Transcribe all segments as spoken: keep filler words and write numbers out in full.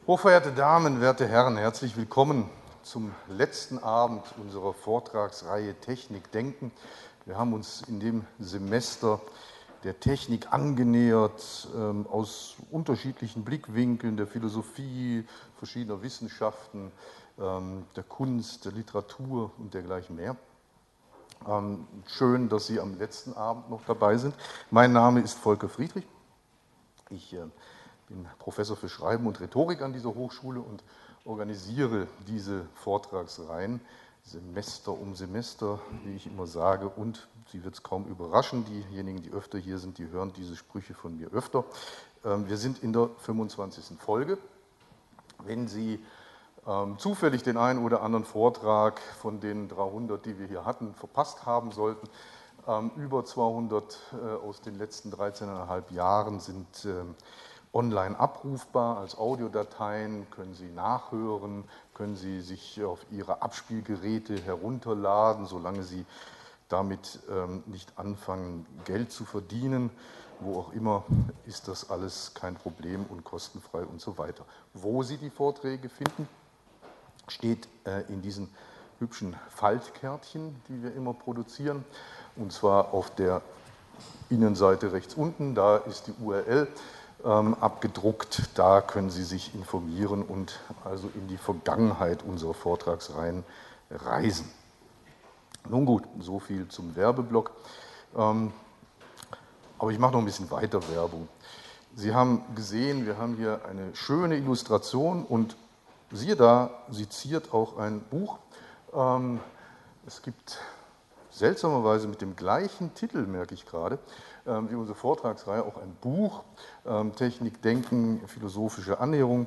Hochverehrte Damen, werte Herren, herzlich willkommen zum letzten Abend unserer Vortragsreihe Technik denken. Wir haben uns in dem Semester der Technik angenähert, ähm, aus unterschiedlichen Blickwinkeln, der Philosophie, verschiedener Wissenschaften, ähm, der Kunst, der Literatur und dergleichen mehr. Ähm, schön, dass Sie am letzten Abend noch dabei sind. Mein Name ist Volker Friedrich. Ich äh, bin Professor für Schreiben und Rhetorik an dieser Hochschule und organisiere diese Vortragsreihen Semester um Semester, wie ich immer sage, und Sie wird es kaum überraschen, diejenigen, die öfter hier sind, die hören diese Sprüche von mir öfter. Wir sind in der fünfundzwanzigsten Folge. Wenn Sie ähm, zufällig den einen oder anderen Vortrag von den dreihundert, die wir hier hatten, verpasst haben sollten, ähm, über zweihundert äh, aus den letzten dreizehneinhalb Jahren sind ähm, online abrufbar als Audiodateien, können Sie nachhören, können Sie sich auf Ihre Abspielgeräte herunterladen, solange Sie damit ähm, nicht anfangen, Geld zu verdienen. Wo auch immer ist das alles kein Problem und kostenfrei und so weiter. Wo Sie die Vorträge finden, steht äh, in diesen hübschen Faltkärtchen, die wir immer produzieren, und zwar auf der Innenseite rechts unten, da ist die U R L ähm, abgedruckt, da können Sie sich informieren und also in die Vergangenheit unserer Vortragsreihen reisen. Nun gut, so viel zum Werbeblock, ähm, aber ich mache noch ein bisschen weiter Werbung. Sie haben gesehen, wir haben hier eine schöne Illustration und siehe da, sie ziert auch ein Buch. Ähm, es gibt seltsamerweise mit dem gleichen Titel, merke ich gerade, wie unsere Vortragsreihe, auch ein Buch, Technik, Denken, philosophische Annäherung.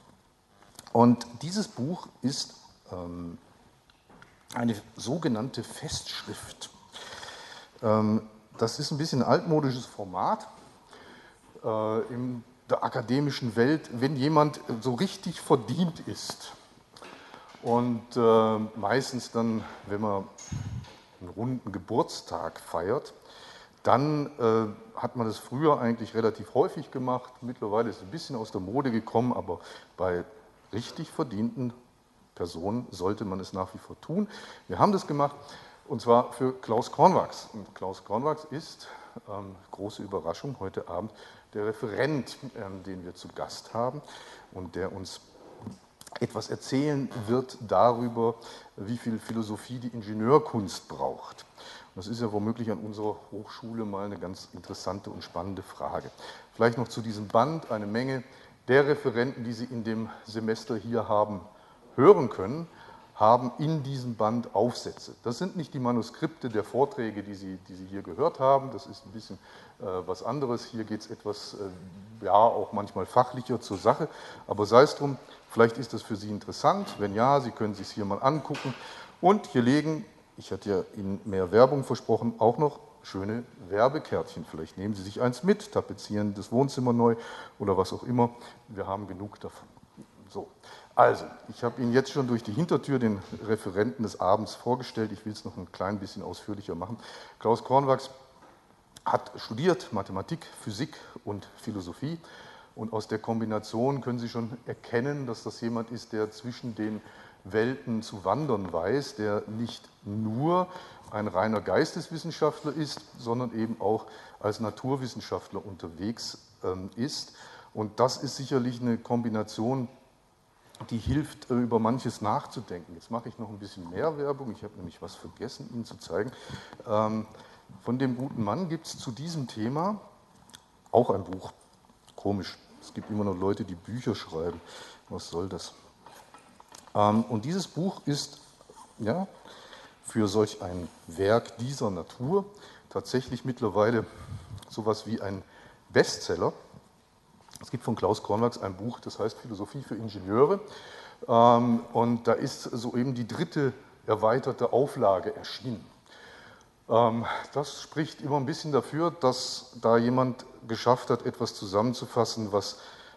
Und dieses Buch ist eine sogenannte Festschrift. Das ist ein bisschen ein altmodisches Format in der akademischen Welt, wenn jemand so richtig verdient ist. Und meistens dann, wenn man einen runden Geburtstag feiert, dann äh, hat man das früher eigentlich relativ häufig gemacht. Mittlerweile ist es ein bisschen aus der Mode gekommen, aber bei richtig verdienten Personen sollte man es nach wie vor tun. Wir haben das gemacht, und zwar für Klaus Cornwachs. Und Klaus Cornwachs ist, ähm, große Überraschung, heute Abend der Referent, ähm, den wir zu Gast haben und der uns etwas erzählen wird darüber, wie viel Philosophie die Ingenieurkunst braucht. Das ist ja womöglich an unserer Hochschule mal eine ganz interessante und spannende Frage. Vielleicht noch zu diesem Band: Eine Menge der Referenten, die Sie in dem Semester hier haben hören können, haben in diesem Band Aufsätze. Das sind nicht die Manuskripte der Vorträge, die Sie, die Sie hier gehört haben, das ist ein bisschen äh, was anderes. Hier geht es etwas, äh, ja, auch manchmal fachlicher zur Sache, aber sei es drum, vielleicht ist das für Sie interessant. Wenn ja, Sie können sich es hier mal angucken. Und hier liegen, ich hatte ja Ihnen mehr Werbung versprochen, auch noch schöne Werbekärtchen. Vielleicht nehmen Sie sich eins mit, tapezieren das Wohnzimmer neu oder was auch immer. Wir haben genug davon. So. Also, ich habe Ihnen jetzt schon durch die Hintertür den Referenten des Abends vorgestellt. Ich will es noch ein klein bisschen ausführlicher machen. Klaus Cornwachs hat studiert Mathematik, Physik und Philosophie. Und aus der Kombination können Sie schon erkennen, dass das jemand ist, der zwischen den Welten zu wandern weiß, der nicht nur ein reiner Geisteswissenschaftler ist, sondern eben auch als Naturwissenschaftler unterwegs ist. Und das ist sicherlich eine Kombination, die hilft, über manches nachzudenken. Jetzt mache ich noch ein bisschen mehr Werbung. Ich habe nämlich was vergessen, Ihnen zu zeigen. Von dem guten Mann gibt es zu diesem Thema auch ein Buch. Komisch, es gibt immer noch Leute, die Bücher schreiben. Was soll das? Und dieses Buch ist ja, für solch ein Werk dieser Natur tatsächlich mittlerweile sowas wie ein Bestseller. Es gibt von Klaus Cornwachs ein Buch, das heißt Philosophie für Ingenieure. Und da ist soeben die dritte erweiterte Auflage erschienen. Das spricht immer ein bisschen dafür, dass da jemand geschafft hat, etwas zusammenzufassen, was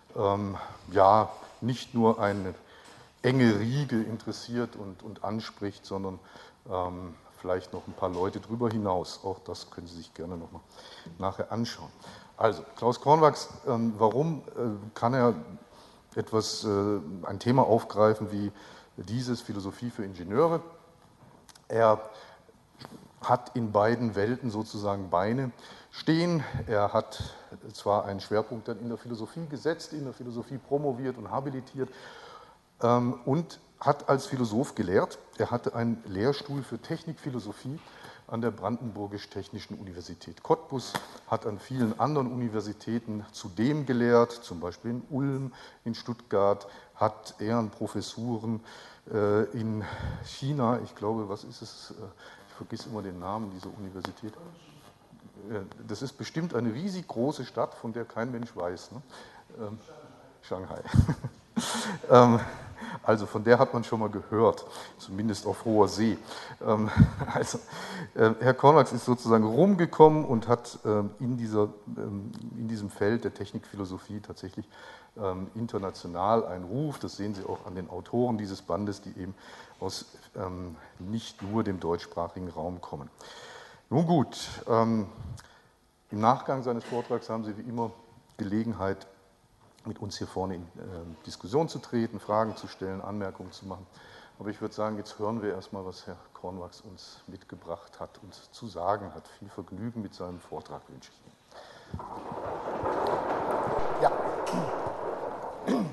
ja nicht nur eine enge Riege interessiert und, und anspricht, sondern vielleicht noch ein paar Leute drüber hinaus. Auch das können Sie sich gerne noch mal nachher anschauen. Also, Klaus Cornwachs, warum kann er etwas, äh, ein Thema aufgreifen wie dieses, Philosophie für Ingenieure. Er hat in beiden Welten sozusagen Beine stehen. Er hat zwar einen Schwerpunkt dann in der Philosophie gesetzt, in der Philosophie promoviert und habilitiert ähm, und hat als Philosoph gelehrt. Er hatte einen Lehrstuhl für Technikphilosophie an der Brandenburgisch-Technischen Universität Cottbus, hat an vielen anderen Universitäten zudem gelehrt, zum Beispiel in Ulm, in Stuttgart, hat Ehrenprofessuren äh, in China, ich glaube, was ist es, ich vergesse immer den Namen dieser Universität. Das ist bestimmt eine riesig große Stadt, von der kein Mensch weiß. Ne? Ähm, Shanghai. ähm, Also von der hat man schon mal gehört, zumindest auf hoher See. Also Herr Cornwachs ist sozusagen rumgekommen und hat in, dieser, in diesem Feld der Technikphilosophie tatsächlich international einen Ruf. Das sehen Sie auch an den Autoren dieses Bandes, die eben aus nicht nur dem deutschsprachigen Raum kommen. Nun gut, im Nachgang seines Vortrags haben Sie wie immer Gelegenheit, mit uns hier vorne in äh, Diskussion zu treten, Fragen zu stellen, Anmerkungen zu machen. Aber ich würde sagen, jetzt hören wir erstmal, was Herr Cornwachs uns mitgebracht hat und zu sagen hat. Viel Vergnügen mit seinem Vortrag wünsche ich Ihnen.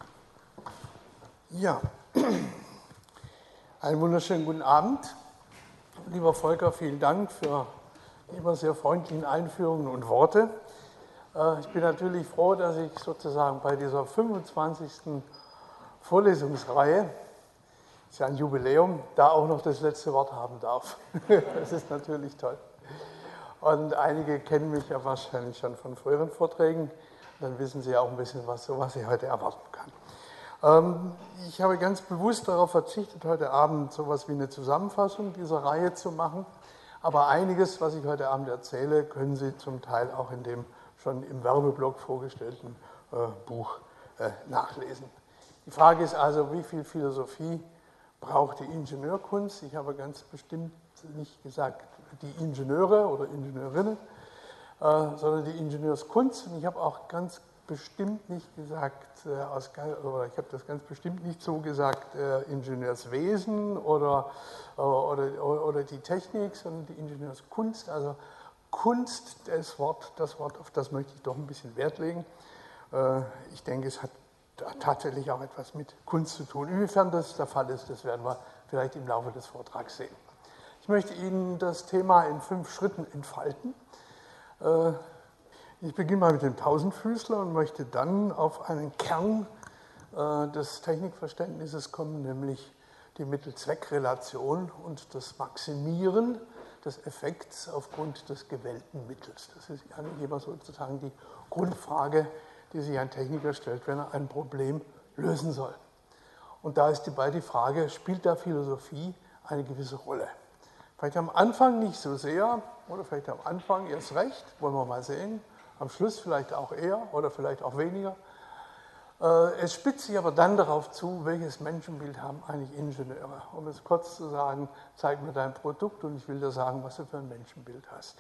Ja. Ja, einen wunderschönen guten Abend. Lieber Volker, vielen Dank für die immer sehr freundlichen Einführungen und Worte. Ich bin natürlich froh, dass ich sozusagen bei dieser fünfundzwanzigsten Vorlesungsreihe, das ist ja ein Jubiläum, da auch noch das letzte Wort haben darf. Das ist natürlich toll. Und einige kennen mich ja wahrscheinlich schon von früheren Vorträgen. Dann wissen Sie auch ein bisschen, was, was ich heute erwarten kann. Ich habe ganz bewusst darauf verzichtet, heute Abend so etwas wie eine Zusammenfassung dieser Reihe zu machen. Aber einiges, was ich heute Abend erzähle, können Sie zum Teil auch in dem schon im Werbeblock vorgestellten äh, Buch äh, nachlesen. Die Frage ist also, wie viel Philosophie braucht die Ingenieurkunst? Ich habe ganz bestimmt nicht gesagt die Ingenieure oder Ingenieurinnen, äh, sondern die Ingenieurskunst. Und ich habe auch ganz bestimmt nicht gesagt, äh, aus, oder ich habe das ganz bestimmt nicht so gesagt, äh, Ingenieurswesen oder, äh, oder, oder die Technik, sondern die Ingenieurskunst, also Kunst, das Wort, das Wort, auf das möchte ich doch ein bisschen Wert legen. Ich denke, es hat tatsächlich auch etwas mit Kunst zu tun. Inwiefern das der Fall ist, das werden wir vielleicht im Laufe des Vortrags sehen. Ich möchte Ihnen das Thema in fünf Schritten entfalten. Ich beginne mal mit dem Tausendfüßler und möchte dann auf einen Kern des Technikverständnisses kommen, nämlich die Mittel-Zweck-Relation und das Maximieren des Effekts aufgrund des gewählten Mittels. Das ist eigentlich immer sozusagen die Grundfrage, die sich ein Techniker stellt, wenn er ein Problem lösen soll. Und da ist dabei die Frage, spielt da Philosophie eine gewisse Rolle? Vielleicht am Anfang nicht so sehr, oder vielleicht am Anfang erst recht, wollen wir mal sehen. Am Schluss vielleicht auch eher oder vielleicht auch weniger. Es spitzt sich aber dann darauf zu, welches Menschenbild haben eigentlich Ingenieure. Um es kurz zu sagen, zeig mir dein Produkt und ich will dir sagen, was du für ein Menschenbild hast.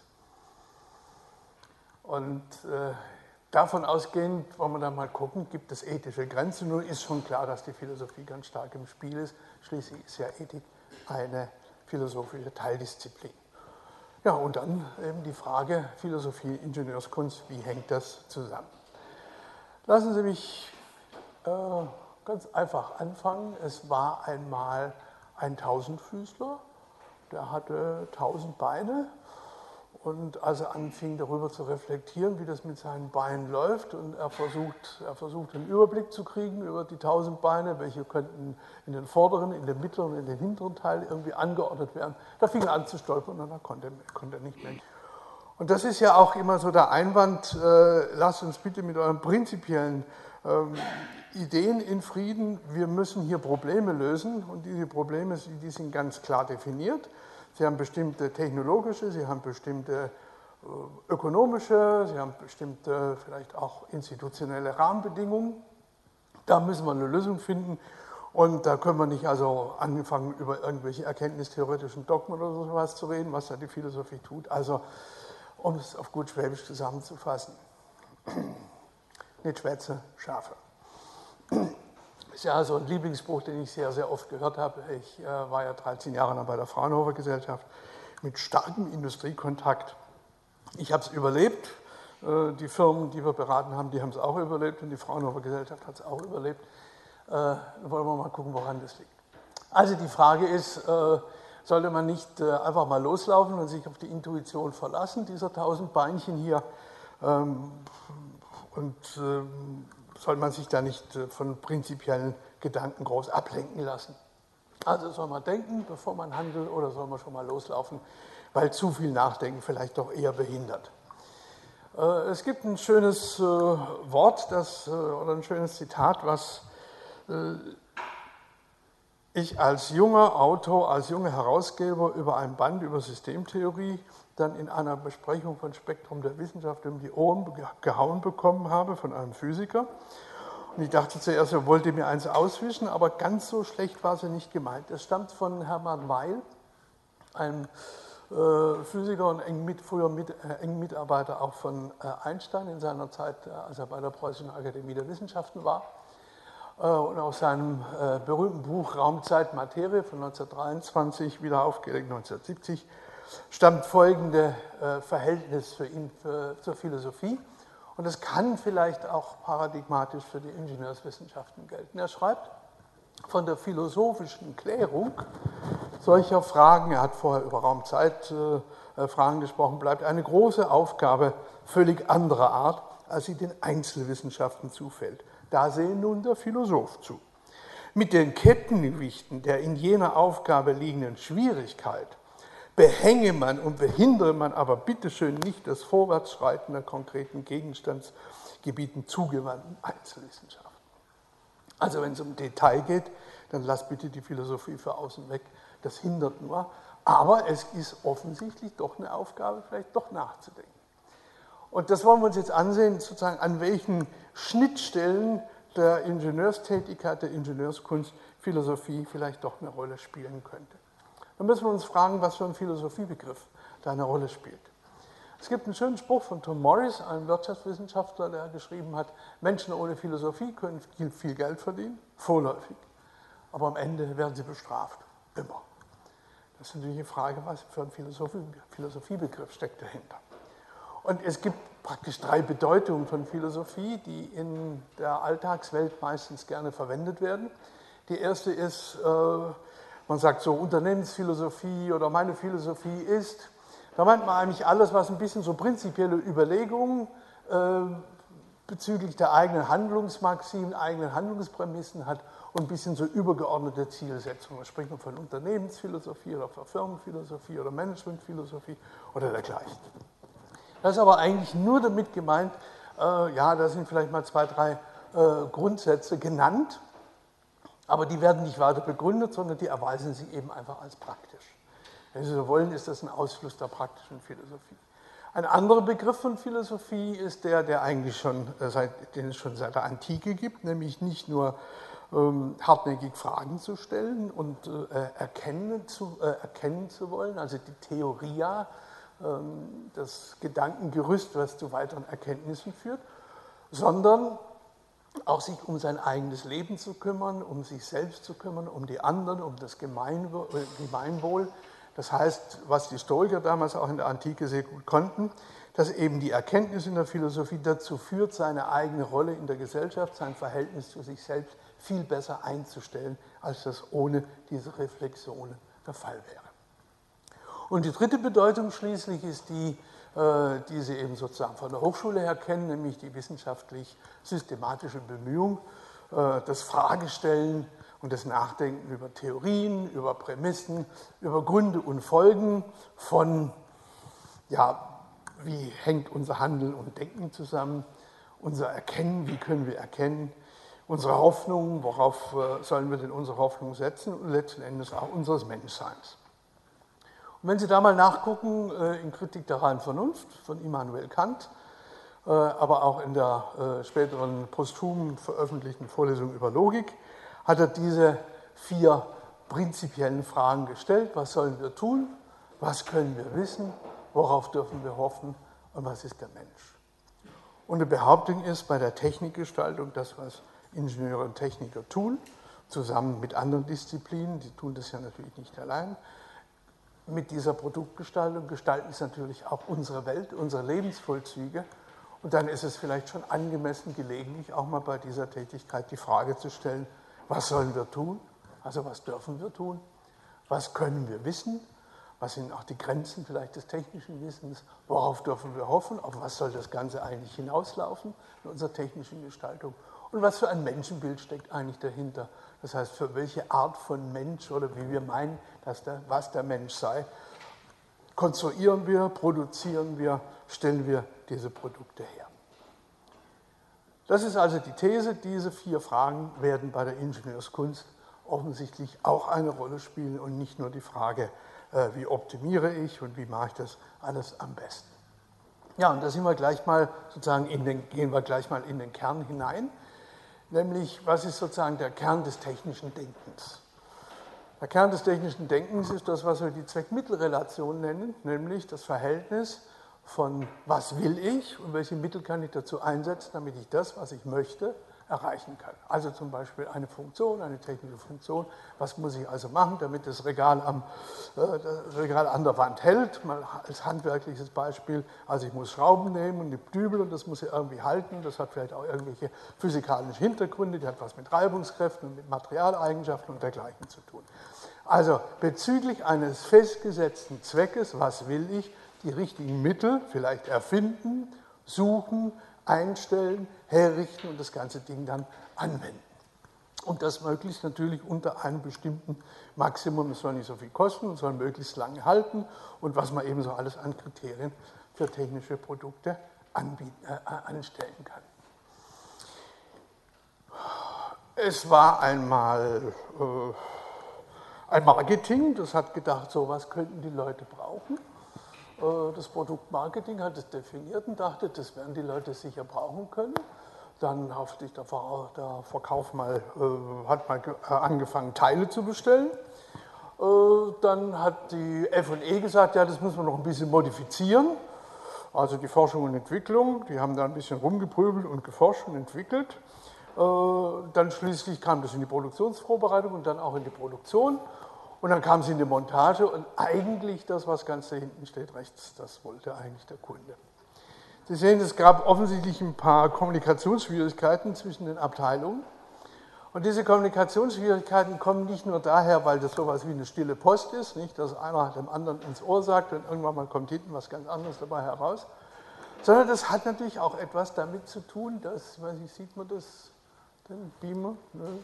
Und äh, davon ausgehend wollen wir dann mal gucken, gibt es ethische Grenzen? Nun ist schon klar, dass die Philosophie ganz stark im Spiel ist. Schließlich ist ja Ethik eine philosophische Teildisziplin. Ja, und dann eben die Frage, Philosophie, Ingenieurskunst, wie hängt das zusammen? Lassen Sie mich Äh, ganz einfach anfangen. Es war einmal ein Tausendfüßler, der hatte tausend Beine und als er anfing darüber zu reflektieren, wie das mit seinen Beinen läuft und er versucht, er versucht einen Überblick zu kriegen über die tausend Beine, welche könnten in den vorderen, in den mittleren, in den hinteren Teil irgendwie angeordnet werden, da fing er an zu stolpern und dann konnte, konnte er nicht mehr. Und das ist ja auch immer so der Einwand, äh, lasst uns bitte mit euren prinzipiellen ähm, Ideen in Frieden, wir müssen hier Probleme lösen und diese Probleme, die sind ganz klar definiert. Sie haben bestimmte technologische, sie haben bestimmte äh, ökonomische, sie haben bestimmte vielleicht auch institutionelle Rahmenbedingungen. Da müssen wir eine Lösung finden und da können wir nicht also anfangen, über irgendwelche erkenntnistheoretischen Dogmen oder sowas zu reden, was da die Philosophie tut. Also, um es auf gut Schwäbisch zusammenzufassen, nicht Schwätze, Schafe. ist ja so ein Lieblingsspruch, den ich sehr, sehr oft gehört habe. Ich äh, war ja dreizehn Jahre lang bei der Fraunhofer Gesellschaft mit starkem Industriekontakt. Ich habe es überlebt. Äh, die Firmen, die wir beraten haben, die haben es auch überlebt und die Fraunhofer Gesellschaft hat es auch überlebt. Äh, wollen wir mal gucken, woran das liegt. Also die Frage ist, äh, sollte man nicht äh, einfach mal loslaufen und sich auf die Intuition verlassen, dieser tausend Beinchen hier, ähm, und ähm, soll man sich da nicht äh, von prinzipiellen Gedanken groß ablenken lassen. Also soll man denken, bevor man handelt, oder soll man schon mal loslaufen, weil zu viel Nachdenken vielleicht doch eher behindert. Äh, es gibt ein schönes äh, Wort, das, äh, oder ein schönes Zitat, was äh, ich als junger Autor, als junger Herausgeber über ein Band über Systemtheorie dann in einer Besprechung von Spektrum der Wissenschaft um die Ohren gehauen bekommen habe von einem Physiker. Und ich dachte zuerst, er wollte mir eins auswischen, aber ganz so schlecht war sie nicht gemeint. Es stammt von Hermann Weyl, einem äh, Physiker und eng mit, früher mit, äh, engen Mitarbeiter auch von äh, Einstein in seiner Zeit, äh, als er bei der Preußischen Akademie der Wissenschaften war. Und aus seinem äh, berühmten Buch Raumzeit Materie von neunzehnhundertdreiundzwanzig, wieder aufgelegt neunzehnhundertsiebzig, stammt folgende äh, Verhältnis für ihn für, zur Philosophie. Und das kann vielleicht auch paradigmatisch für die Ingenieurswissenschaften gelten. Er schreibt von der philosophischen Klärung solcher Fragen, er hat vorher über Raumzeitfragen äh, gesprochen, bleibt eine große Aufgabe völlig anderer Art, als sie den Einzelwissenschaften zufällt. Da sehe nun der Philosoph zu. Mit den Kettengewichten der in jener Aufgabe liegenden Schwierigkeit behänge man und behindere man aber bitteschön nicht das Vorwärtsschreiten der konkreten Gegenstandsgebieten zugewandten Einzelwissenschaften. Also wenn es um Detail geht, dann lass bitte die Philosophie für außen weg, das hindert nur. Aber es ist offensichtlich doch eine Aufgabe, vielleicht doch nachzudenken. Und das wollen wir uns jetzt ansehen, sozusagen an welchen Schnittstellen der Ingenieurstätigkeit, der Ingenieurskunst Philosophie vielleicht doch eine Rolle spielen könnte. Dann müssen wir uns fragen, was für ein Philosophiebegriff da eine Rolle spielt. Es gibt einen schönen Spruch von Tom Morris, einem Wirtschaftswissenschaftler, der geschrieben hat, Menschen ohne Philosophie können viel Geld verdienen, vorläufig, aber am Ende werden sie bestraft, immer. Das ist natürlich die Frage, was für ein Philosophie, Philosophiebegriff steckt dahinter. Und es gibt praktisch drei Bedeutungen von Philosophie, die in der Alltagswelt meistens gerne verwendet werden. Die erste ist, äh, man sagt so Unternehmensphilosophie oder meine Philosophie ist. Da meint man eigentlich alles, was ein bisschen so prinzipielle Überlegungen äh, bezüglich der eigenen Handlungsmaximen, eigenen Handlungsprämissen hat und ein bisschen so übergeordnete Zielsetzungen. Da spricht man von Unternehmensphilosophie oder von Firmenphilosophie oder Managementphilosophie oder dergleichen. Das ist aber eigentlich nur damit gemeint, äh, ja, da sind vielleicht mal zwei, drei äh, Grundsätze genannt, aber die werden nicht weiter begründet, sondern die erweisen sich eben einfach als praktisch. Wenn Sie so wollen, ist das ein Ausfluss der praktischen Philosophie. Ein anderer Begriff von Philosophie ist der, der eigentlich schon, äh, seit, den es schon seit der Antike gibt, nämlich nicht nur ähm, hartnäckig Fragen zu stellen und äh, erkennen, zu, äh, erkennen zu wollen, also die Theoria, das Gedankengerüst, was zu weiteren Erkenntnissen führt, sondern auch sich um sein eigenes Leben zu kümmern, um sich selbst zu kümmern, um die anderen, um das Gemeinwohl. Das heißt, was die Stoiker damals auch in der Antike sehr gut konnten, dass eben die Erkenntnis in der Philosophie dazu führt, seine eigene Rolle in der Gesellschaft, sein Verhältnis zu sich selbst viel besser einzustellen, als das ohne diese Reflexionen der Fall wäre. Und die dritte Bedeutung schließlich ist die, die Sie eben sozusagen von der Hochschule her kennen, nämlich die wissenschaftlich-systematische Bemühung, das Fragestellen und das Nachdenken über Theorien, über Prämissen, über Gründe und Folgen von, ja, wie hängt unser Handeln und Denken zusammen, unser Erkennen, wie können wir erkennen, unsere Hoffnungen, worauf sollen wir denn unsere Hoffnung setzen und letzten Endes auch unseres Menschseins. Und wenn Sie da mal nachgucken, in Kritik der reinen Vernunft von Immanuel Kant, aber auch in der späteren posthum veröffentlichten Vorlesung über Logik, hat er diese vier prinzipiellen Fragen gestellt. Was sollen wir tun? Was können wir wissen? Worauf dürfen wir hoffen? Und was ist der Mensch? Und die Behauptung ist, bei der Technikgestaltung, das, was Ingenieure und Techniker tun, zusammen mit anderen Disziplinen, die tun das ja natürlich nicht allein. Mit dieser Produktgestaltung gestalten es natürlich auch unsere Welt, unsere Lebensvollzüge. Und dann ist es vielleicht schon angemessen, gelegentlich auch mal bei dieser Tätigkeit die Frage zu stellen, was sollen wir tun? Also was dürfen wir tun? Was können wir wissen? Was sind auch die Grenzen vielleicht des technischen Wissens? Worauf dürfen wir hoffen? Auf was soll das Ganze eigentlich hinauslaufen in unserer technischen Gestaltung? Und was für ein Menschenbild steckt eigentlich dahinter? Das heißt, für welche Art von Mensch oder wie wir meinen, dass der, was der Mensch sei, konstruieren wir, produzieren wir, stellen wir diese Produkte her. Das ist also die These, diese vier Fragen werden bei der Ingenieurskunst offensichtlich auch eine Rolle spielen und nicht nur die Frage, wie optimiere ich und wie mache ich das alles am besten. Ja, und da sind wir gleich mal sozusagen in den, gehen wir gleich mal in den Kern hinein, nämlich was ist sozusagen der Kern des technischen Denkens. Der Kern des technischen Denkens ist das, was wir die Zweck-Mittel-Relation nennen, nämlich das Verhältnis von was will ich und welche Mittel kann ich dazu einsetzen, damit ich das, was ich möchte, erreichen kann. Also zum Beispiel eine Funktion, eine technische Funktion. Was muss ich also machen, damit das Regal, am, äh, das Regal an der Wand hält? Mal als handwerkliches Beispiel. Also ich muss Schrauben nehmen und die Dübel und das muss ja irgendwie halten. Das hat vielleicht auch irgendwelche physikalischen Hintergründe. Die hat was mit Reibungskräften und mit Materialeigenschaften und dergleichen zu tun. Also bezüglich eines festgesetzten Zweckes, was will ich, die richtigen Mittel vielleicht erfinden, suchen, einstellen, herrichten und das ganze Ding dann anwenden. Und das möglichst natürlich unter einem bestimmten Maximum. Es soll nicht so viel kosten und soll möglichst lange halten und was man eben so alles an Kriterien für technische Produkte anbieten, äh, anstellen kann. Es war einmal äh, ein Marketing, das hat gedacht, so was könnten die Leute brauchen. Das Produktmarketing hat es definiert und dachte, das werden die Leute sicher brauchen können. Dann hat sich der Verkauf mal, äh, hat mal angefangen, Teile zu bestellen. Äh, dann hat die F und E gesagt, ja, das müssen wir noch ein bisschen modifizieren. Also die Forschung und Entwicklung, die haben da ein bisschen rumgeprügelt und geforscht und entwickelt. Äh, dann schließlich kam das in die Produktionsvorbereitung und dann auch in die Produktion. Und dann kam sie in die Montage und eigentlich das, was ganz da hinten steht, rechts, das wollte eigentlich der Kunde. Sie sehen, es gab offensichtlich ein paar Kommunikationsschwierigkeiten zwischen den Abteilungen. Und diese Kommunikationsschwierigkeiten kommen nicht nur daher, weil das sowas wie eine stille Post ist, nicht, dass einer dem anderen ins Ohr sagt und irgendwann mal kommt hinten was ganz anderes dabei heraus, sondern das hat natürlich auch etwas damit zu tun, dass, weiß ich, sieht man das, den Beamer? Ne?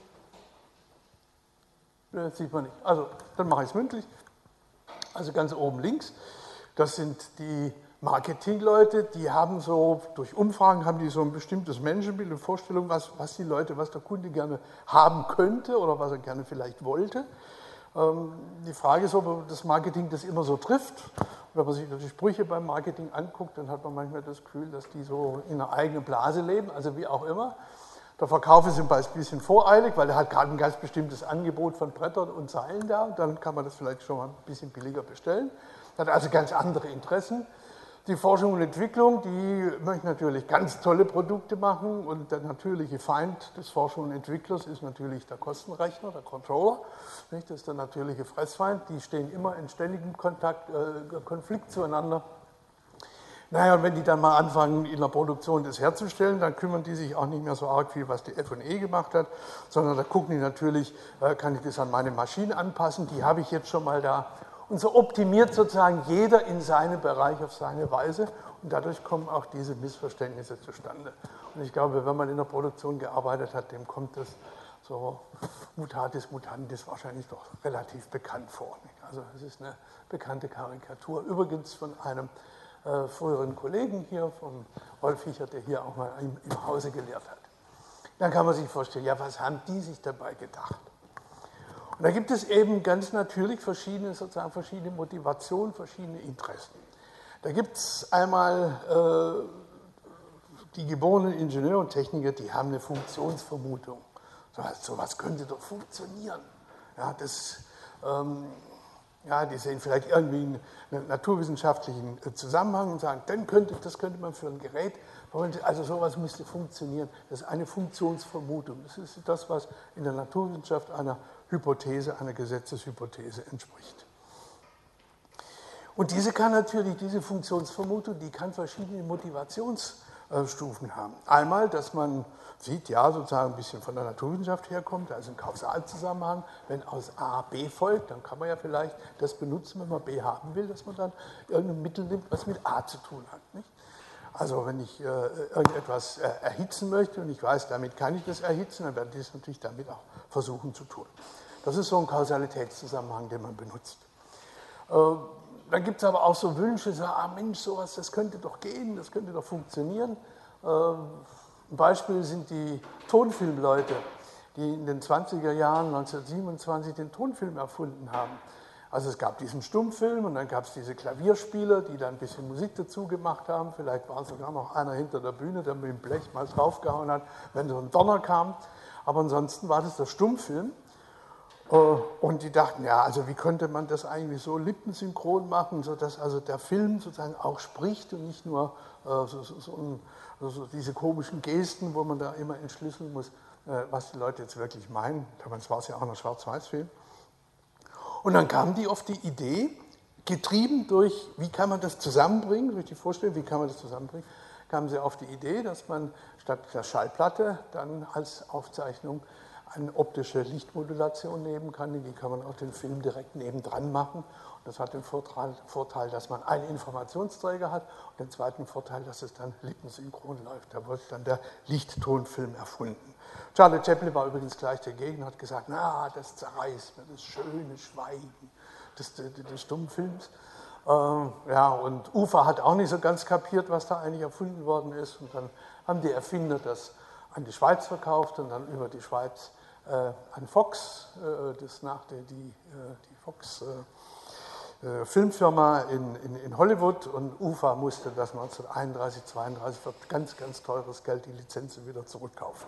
Das sieht man nicht. Also, dann mache ich es mündlich. Also ganz oben links, das sind die Marketingleute, die haben so, durch Umfragen haben die so ein bestimmtes Menschenbild und Vorstellung, was, was die Leute, was der Kunde gerne haben könnte oder was er gerne vielleicht wollte. Ähm, die Frage ist, ob das Marketing das immer so trifft. Und wenn man sich die Sprüche beim Marketing anguckt, dann hat man manchmal das Gefühl, dass die so in einer eigenen Blase leben, also wie auch immer. Der Verkauf ist ein bisschen voreilig, weil er hat gerade ein ganz bestimmtes Angebot von Brettern und Seilen da. Und dann kann man das vielleicht schon mal ein bisschen billiger bestellen. Hat also ganz andere Interessen. Die Forschung und Entwicklung, die möchte natürlich ganz tolle Produkte machen. Und der natürliche Feind des Forschers und Entwicklers ist natürlich der Kostenrechner, der Controller. Das ist der natürliche Fressfeind. Die stehen immer in ständigem Kontakt, äh, Konflikt zueinander. Naja, und wenn die dann mal anfangen, in der Produktion das herzustellen, dann kümmern die sich auch nicht mehr so arg viel, was die F und E gemacht hat, sondern da gucken die natürlich, äh, kann ich das an meine Maschine anpassen, die habe ich jetzt schon mal da. Und so optimiert sozusagen jeder in seinem Bereich auf seine Weise und dadurch kommen auch diese Missverständnisse zustande. Und ich glaube, wenn man in der Produktion gearbeitet hat, dem kommt das so mutatis mutandis wahrscheinlich doch relativ bekannt vor. Also es ist eine bekannte Karikatur, übrigens von einem Äh, früheren Kollegen hier, vom Rolf Fischer, der hier auch mal im, im Hause gelehrt hat. Dann kann man sich vorstellen, ja, was haben die sich dabei gedacht? Und da gibt es eben ganz natürlich verschiedene, sozusagen verschiedene Motivationen, verschiedene Interessen. Da gibt es einmal äh, die geborenen Ingenieure und Techniker, die haben eine Funktionsvermutung. So, so was könnte doch funktionieren. Ja, das... Ähm, Ja, die sehen vielleicht irgendwie einen naturwissenschaftlichen Zusammenhang und sagen, dann könnte, das könnte man für ein Gerät verwenden. Also sowas müsste funktionieren. Das ist eine Funktionsvermutung. Das ist das, was in der Naturwissenschaft einer Hypothese, einer Gesetzeshypothese entspricht. Und diese kann natürlich, diese Funktionsvermutung, die kann verschiedene Motivationsstufen haben. Einmal, dass man sieht, ja, sozusagen ein bisschen von der Naturwissenschaft herkommt, da ist ein Kausalzusammenhang. Wenn aus A B folgt, dann kann man ja vielleicht das benutzen, wenn man B haben will, dass man dann irgendein Mittel nimmt, was mit A zu tun hat. Nicht? Also wenn ich äh, irgendetwas äh, erhitzen möchte und ich weiß, damit kann ich das erhitzen, dann werde ich das natürlich damit auch versuchen zu tun. Das ist so ein Kausalitätszusammenhang, den man benutzt. Äh, Dann gibt es aber auch so Wünsche, so, ah Mensch, sowas, das könnte doch gehen, das könnte doch funktionieren. Ähm, ein Beispiel sind die Tonfilmleute, die in den zwanziger Jahren, neunzehnhundertsiebenundzwanzig, den Tonfilm erfunden haben. Also es gab diesen Stummfilm und dann gab es diese Klavierspieler, die da ein bisschen Musik dazu gemacht haben. Vielleicht war sogar noch einer hinter der Bühne, der mit dem Blech mal draufgehauen hat, wenn so ein Donner kam. Aber ansonsten war das der Stummfilm. Und die dachten, ja, also wie könnte man das eigentlich so lippensynchron machen, sodass also der Film sozusagen auch spricht und nicht nur äh, so, so, so, ein, so diese komischen Gesten, wo man da immer entschlüsseln muss, äh, was die Leute jetzt wirklich meinen. Damals war es ja auch noch Schwarz-Weiß-Film. Und dann kamen die auf die Idee, getrieben durch, wie kann man das zusammenbringen, durch die Vorstellung, wie kann man das zusammenbringen, kamen sie auf die Idee, dass man statt der Schallplatte dann als Aufzeichnung eine optische Lichtmodulation nehmen kann, die kann man auch den Film direkt nebendran machen. Und das hat den Vorteil, dass man einen Informationsträger hat und den zweiten Vorteil, dass es dann lippensynchron läuft. Da wurde dann der Lichttonfilm erfunden. Charlie Chaplin war übrigens gleich dagegen und hat gesagt, na, das zerreißt mir das schöne Schweigen des, des, des Stummfilms. Ähm, ja, und Ufer hat auch nicht so ganz kapiert, was da eigentlich erfunden worden ist. Und dann haben die Erfinder das an die Schweiz verkauft und dann über die Schweiz äh, an Fox, äh, das nach der, die, äh, die Fox äh, äh, Filmfirma in, in, in Hollywood, und UFA musste das neunzehnhunderteinunddreißig, zweiunddreißig für ganz, ganz teures Geld die Lizenzen wieder zurückkaufen.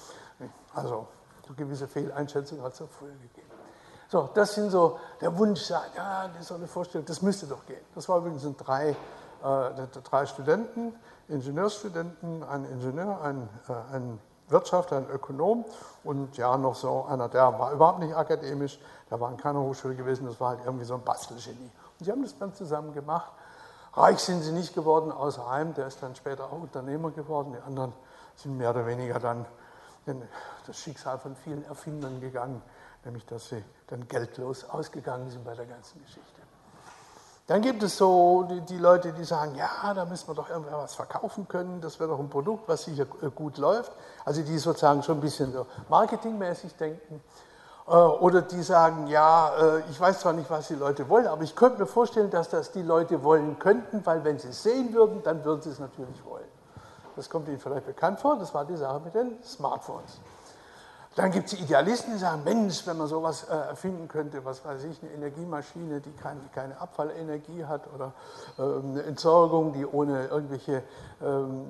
Also eine gewisse Fehleinschätzung hat es auch früher gegeben. So, das sind so der Wunsch, ja, das ist so eine Vorstellung, das müsste doch gehen. Das war übrigens ein drei, äh, drei Studenten, Ingenieurstudenten, ein Ingenieur, ein, äh, ein Wirtschaftler, ein Ökonom und ja, noch so einer, der war überhaupt nicht akademisch, der war in keiner Hochschule gewesen, das war halt irgendwie so ein Bastelgenie. Und sie haben das dann zusammen gemacht. Reich sind sie nicht geworden, außer einem, der ist dann später auch Unternehmer geworden, die anderen sind mehr oder weniger dann in das Schicksal von vielen Erfindern gegangen, nämlich dass sie dann geldlos ausgegangen sind bei der ganzen Geschichte. Dann gibt es so die, die Leute, die sagen, ja, da müssen wir doch irgendwas verkaufen können, das wäre doch ein Produkt, was sicher gut läuft. Also die sozusagen schon ein bisschen so marketingmäßig denken. Oder die sagen, ja, ich weiß zwar nicht, was die Leute wollen, aber ich könnte mir vorstellen, dass das die Leute wollen könnten, weil wenn sie es sehen würden, dann würden sie es natürlich wollen. Das kommt Ihnen vielleicht bekannt vor, das war die Sache mit den Smartphones. Dann gibt es die Idealisten, die sagen, Mensch, wenn man sowas äh, erfinden könnte, was weiß ich, eine Energiemaschine, die keine, keine Abfallenergie hat oder ähm, eine Entsorgung, die ohne irgendwelche, ähm,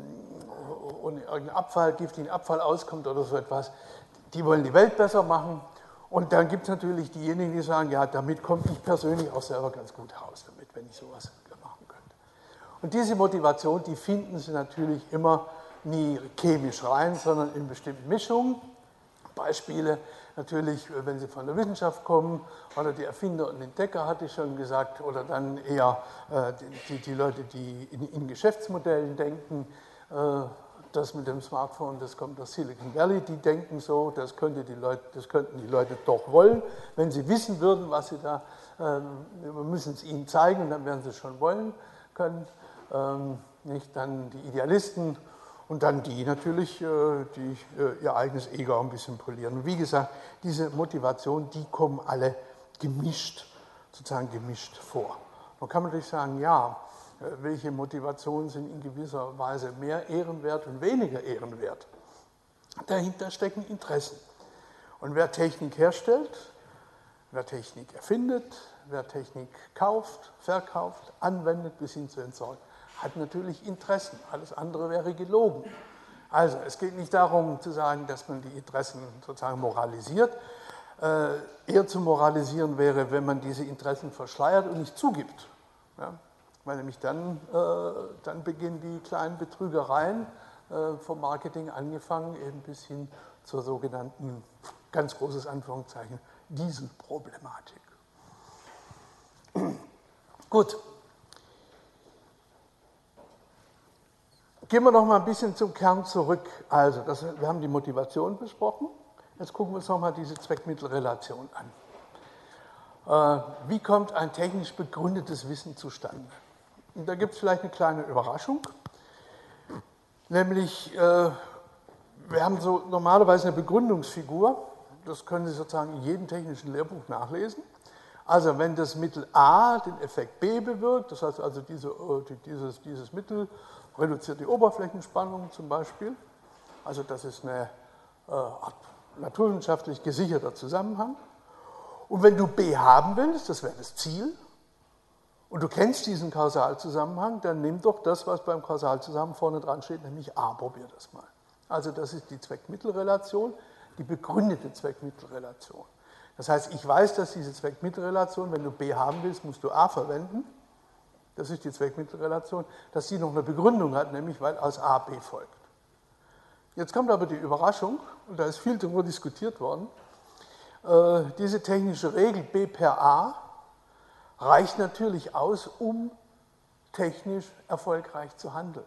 ohne irgendeinen Abfall, giftigen Abfall auskommt oder so etwas, die wollen die Welt besser machen. Und dann gibt es natürlich diejenigen, die sagen, ja, damit komme ich persönlich auch selber ganz gut raus, damit, wenn ich sowas machen könnte. Und diese Motivation, die finden Sie natürlich immer nie chemisch rein, sondern in bestimmten Mischungen. Beispiele natürlich, wenn sie von der Wissenschaft kommen, oder die Erfinder und Entdecker, hatte ich schon gesagt, oder dann eher äh, die, die Leute, die in, in Geschäftsmodellen denken, äh, das mit dem Smartphone, das kommt aus Silicon Valley, die denken so, das, könnte die Leute, das könnten die Leute doch wollen, wenn sie wissen würden, was sie da, äh, wir müssen es ihnen zeigen, dann werden sie es schon wollen können. Ähm, nicht dann die Idealisten. Und dann die natürlich, die ihr eigenes Ego ein bisschen polieren. Und wie gesagt, diese Motivation, die kommen alle gemischt, sozusagen gemischt vor. Man kann natürlich sagen, ja, welche Motivationen sind in gewisser Weise mehr ehrenwert und weniger ehrenwert. Dahinter stecken Interessen. Und wer Technik herstellt, wer Technik erfindet, wer Technik kauft, verkauft, anwendet bis hin zur Entsorgung, hat natürlich Interessen. Alles andere wäre gelogen. Also es geht nicht darum zu sagen, dass man die Interessen sozusagen moralisiert. äh, eher zu moralisieren wäre, wenn man diese Interessen verschleiert und nicht zugibt. Ja? Weil nämlich dann, äh, dann beginnen die kleinen Betrügereien, äh, vom Marketing angefangen, eben bis hin zur sogenannten, ganz großes Anführungszeichen, Dieselproblematik. Gut. Gehen wir noch mal ein bisschen zum Kern zurück. Also, das, wir haben die Motivation besprochen. Jetzt gucken wir uns noch mal diese Zweckmittelrelation an. Äh, wie kommt ein technisch begründetes Wissen zustande? Und da gibt es vielleicht eine kleine Überraschung. Nämlich, äh, wir haben so normalerweise eine Begründungsfigur. Das können Sie sozusagen in jedem technischen Lehrbuch nachlesen. Also, wenn das Mittel A den Effekt B bewirkt, das heißt also, diese, dieses, dieses Mittel reduziert die Oberflächenspannung zum Beispiel. Also das ist eine äh, Art naturwissenschaftlich gesicherter Zusammenhang. Und wenn du B haben willst, das wäre das Ziel, und du kennst diesen Kausalzusammenhang, dann nimm doch das, was beim Kausalzusammenhang vorne dran steht, nämlich A, probier das mal. Also das ist die Zweckmittelrelation, die begründete Zweckmittelrelation. Das heißt, ich weiß, dass diese Zweckmittelrelation, wenn du B haben willst, musst du A verwenden. Das ist die Zweckmittelrelation, dass sie noch eine Begründung hat, nämlich weil aus A B folgt. Jetzt kommt aber die Überraschung, und da ist viel darüber diskutiert worden, äh, diese technische Regel B per A reicht natürlich aus, um technisch erfolgreich zu handeln.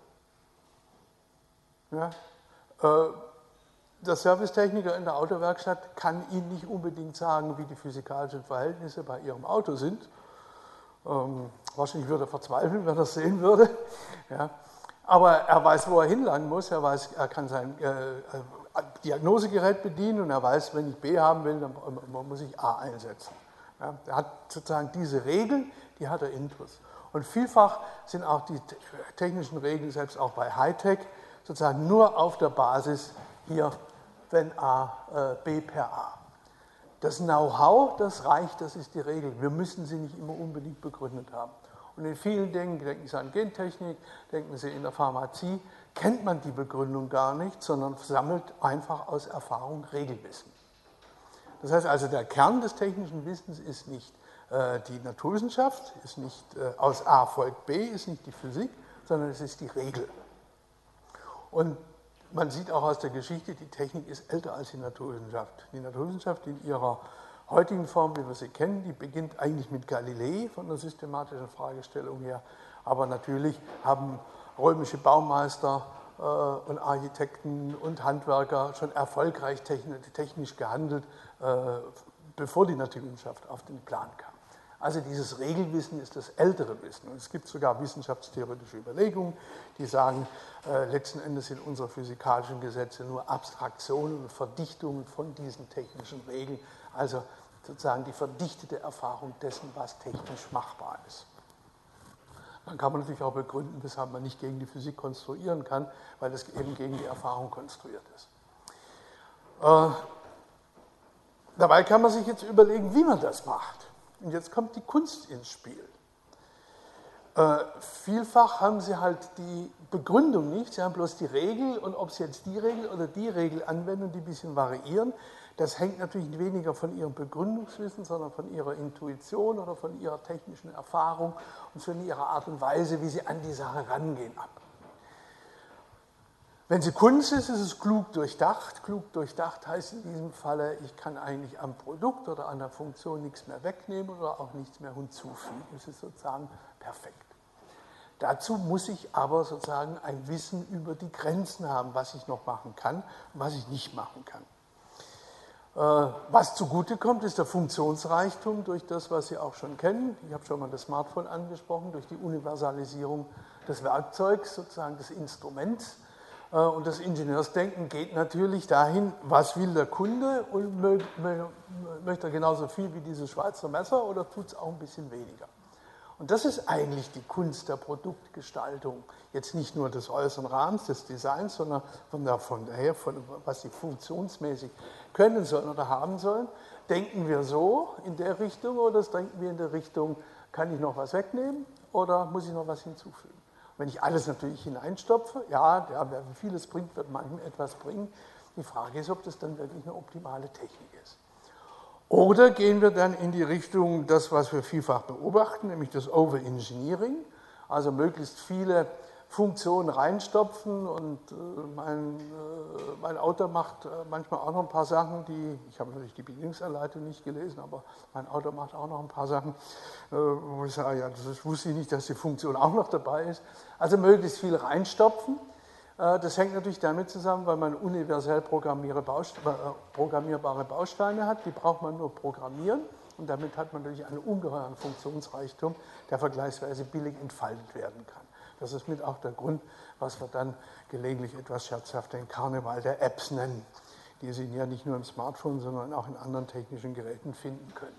Ja? Äh, der Servicetechniker in der Autowerkstatt kann Ihnen nicht unbedingt sagen, wie die physikalischen Verhältnisse bei Ihrem Auto sind. Ähm, wahrscheinlich würde er verzweifeln, wenn er das sehen würde. Ja. Aber er weiß, wo er hinlangen muss. Er weiß, er kann sein äh, Diagnosegerät bedienen und er weiß, wenn ich B haben will, dann muss ich A einsetzen. Ja. Er hat sozusagen diese Regeln, die hat er intus. Und vielfach sind auch die technischen Regeln, selbst auch bei Hightech, sozusagen nur auf der Basis hier, wenn A, äh, B per A. Das Know-how, das reicht, das ist die Regel. Wir müssen sie nicht immer unbedingt begründet haben. Und in vielen Dingen, denken Sie an Gentechnik, denken Sie in der Pharmazie, kennt man die Begründung gar nicht, sondern sammelt einfach aus Erfahrung Regelwissen. Das heißt also, der Kern des technischen Wissens ist nicht äh, die Naturwissenschaft, ist nicht äh, aus A folgt B, ist nicht die Physik, sondern es ist die Regel. Und man sieht auch aus der Geschichte, die Technik ist älter als die Naturwissenschaft. Die Naturwissenschaft in ihrer heutigen Form, wie wir sie kennen, die beginnt eigentlich mit Galilei von der systematischen Fragestellung her. Aber natürlich haben römische Baumeister äh, und Architekten und Handwerker schon erfolgreich technisch gehandelt, äh, bevor die Naturwissenschaft auf den Plan kam. Also dieses Regelwissen ist das ältere Wissen. Und es gibt sogar wissenschaftstheoretische Überlegungen, die sagen, äh, letzten Endes sind unsere physikalischen Gesetze nur Abstraktionen und Verdichtungen von diesen technischen Regeln, also sozusagen die verdichtete Erfahrung dessen, was technisch machbar ist. Dann kann man natürlich auch begründen, weshalb man nicht gegen die Physik konstruieren kann, weil es eben gegen die Erfahrung konstruiert ist. Äh, dabei kann man sich jetzt überlegen, wie man das macht. Und jetzt kommt die Kunst ins Spiel. Äh, vielfach haben Sie halt die Begründung nicht, Sie haben bloß die Regel und ob Sie jetzt die Regel oder die Regel anwenden, die ein bisschen variieren, das hängt natürlich weniger von Ihrem Begründungswissen, sondern von Ihrer Intuition oder von Ihrer technischen Erfahrung und von Ihrer Art und Weise, wie Sie an die Sache rangehen, ab. Wenn sie Kunst ist, ist es klug durchdacht. Klug durchdacht heißt in diesem Falle, ich kann eigentlich am Produkt oder an der Funktion nichts mehr wegnehmen oder auch nichts mehr hinzufügen. Das ist sozusagen perfekt. Dazu muss ich aber sozusagen ein Wissen über die Grenzen haben, was ich noch machen kann und was ich nicht machen kann. Was zugute kommt, ist der Funktionsreichtum durch das, was Sie auch schon kennen. Ich habe schon mal das Smartphone angesprochen, durch die Universalisierung des Werkzeugs, sozusagen des Instruments. Und das Ingenieursdenken geht natürlich dahin, was will der Kunde und möchte er genauso viel wie dieses Schweizer Messer oder tut es auch ein bisschen weniger. Und das ist eigentlich die Kunst der Produktgestaltung. Jetzt nicht nur des äußeren Rahmens, des Designs, sondern von, der, von daher, von was sie funktionsmäßig können sollen oder haben sollen. Denken wir so in der Richtung oder denken wir in der Richtung, kann ich noch was wegnehmen oder muss ich noch was hinzufügen? Wenn ich alles natürlich hineinstopfe, ja, ja, wer vieles bringt, wird manchem etwas bringen. Die Frage ist, ob das dann wirklich eine optimale Technik ist. Oder gehen wir dann in die Richtung, das, was wir vielfach beobachten, nämlich das Overengineering, also möglichst viele Funktionen reinstopfen und äh, mein, äh, mein Autor macht äh, manchmal auch noch ein paar Sachen, die, ich habe natürlich die Bedienungsanleitung nicht gelesen, aber mein Autor macht auch noch ein paar Sachen, äh, wo ich sage, ja, das wusste ich nicht, dass die Funktion auch noch dabei ist. Also möglichst viel reinstopfen. Äh, das hängt natürlich damit zusammen, weil man universell programmierbare Bausteine hat, die braucht man nur programmieren und damit hat man natürlich einen ungeheuren Funktionsreichtum, der vergleichsweise billig entfaltet werden kann. Das ist mit auch der Grund, was wir dann gelegentlich etwas scherzhaft den Karneval der Apps nennen, die Sie ja nicht nur im Smartphone, sondern auch in anderen technischen Geräten finden können.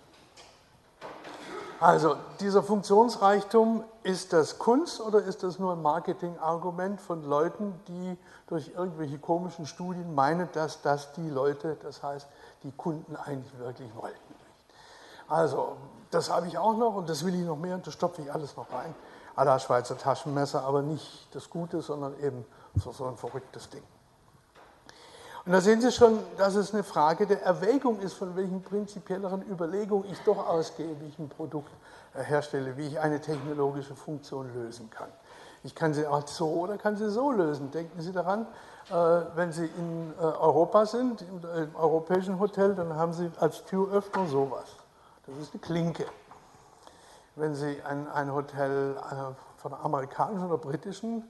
Also, dieser Funktionsreichtum, ist das Kunst oder ist das nur ein Marketingargument von Leuten, die durch irgendwelche komischen Studien meinen, dass das die Leute, das heißt die Kunden eigentlich wirklich wollten? Also, das habe ich auch noch und das will ich noch mehr und das stopfe ich alles noch rein. À la Schweizer Taschenmesser, aber nicht das Gute, sondern eben so, so ein verrücktes Ding. Und da sehen Sie schon, dass es eine Frage der Erwägung ist, von welchen prinzipielleren Überlegungen ich doch ausgehe, wie ich ein Produkt herstelle, wie ich eine technologische Funktion lösen kann. Ich kann sie auch so oder kann sie so lösen. Denken Sie daran, wenn Sie in Europa sind, im europäischen Hotel, dann haben Sie als Türöffner sowas. Das ist eine Klinke. Wenn Sie an ein Hotel von einer amerikanischen oder britischen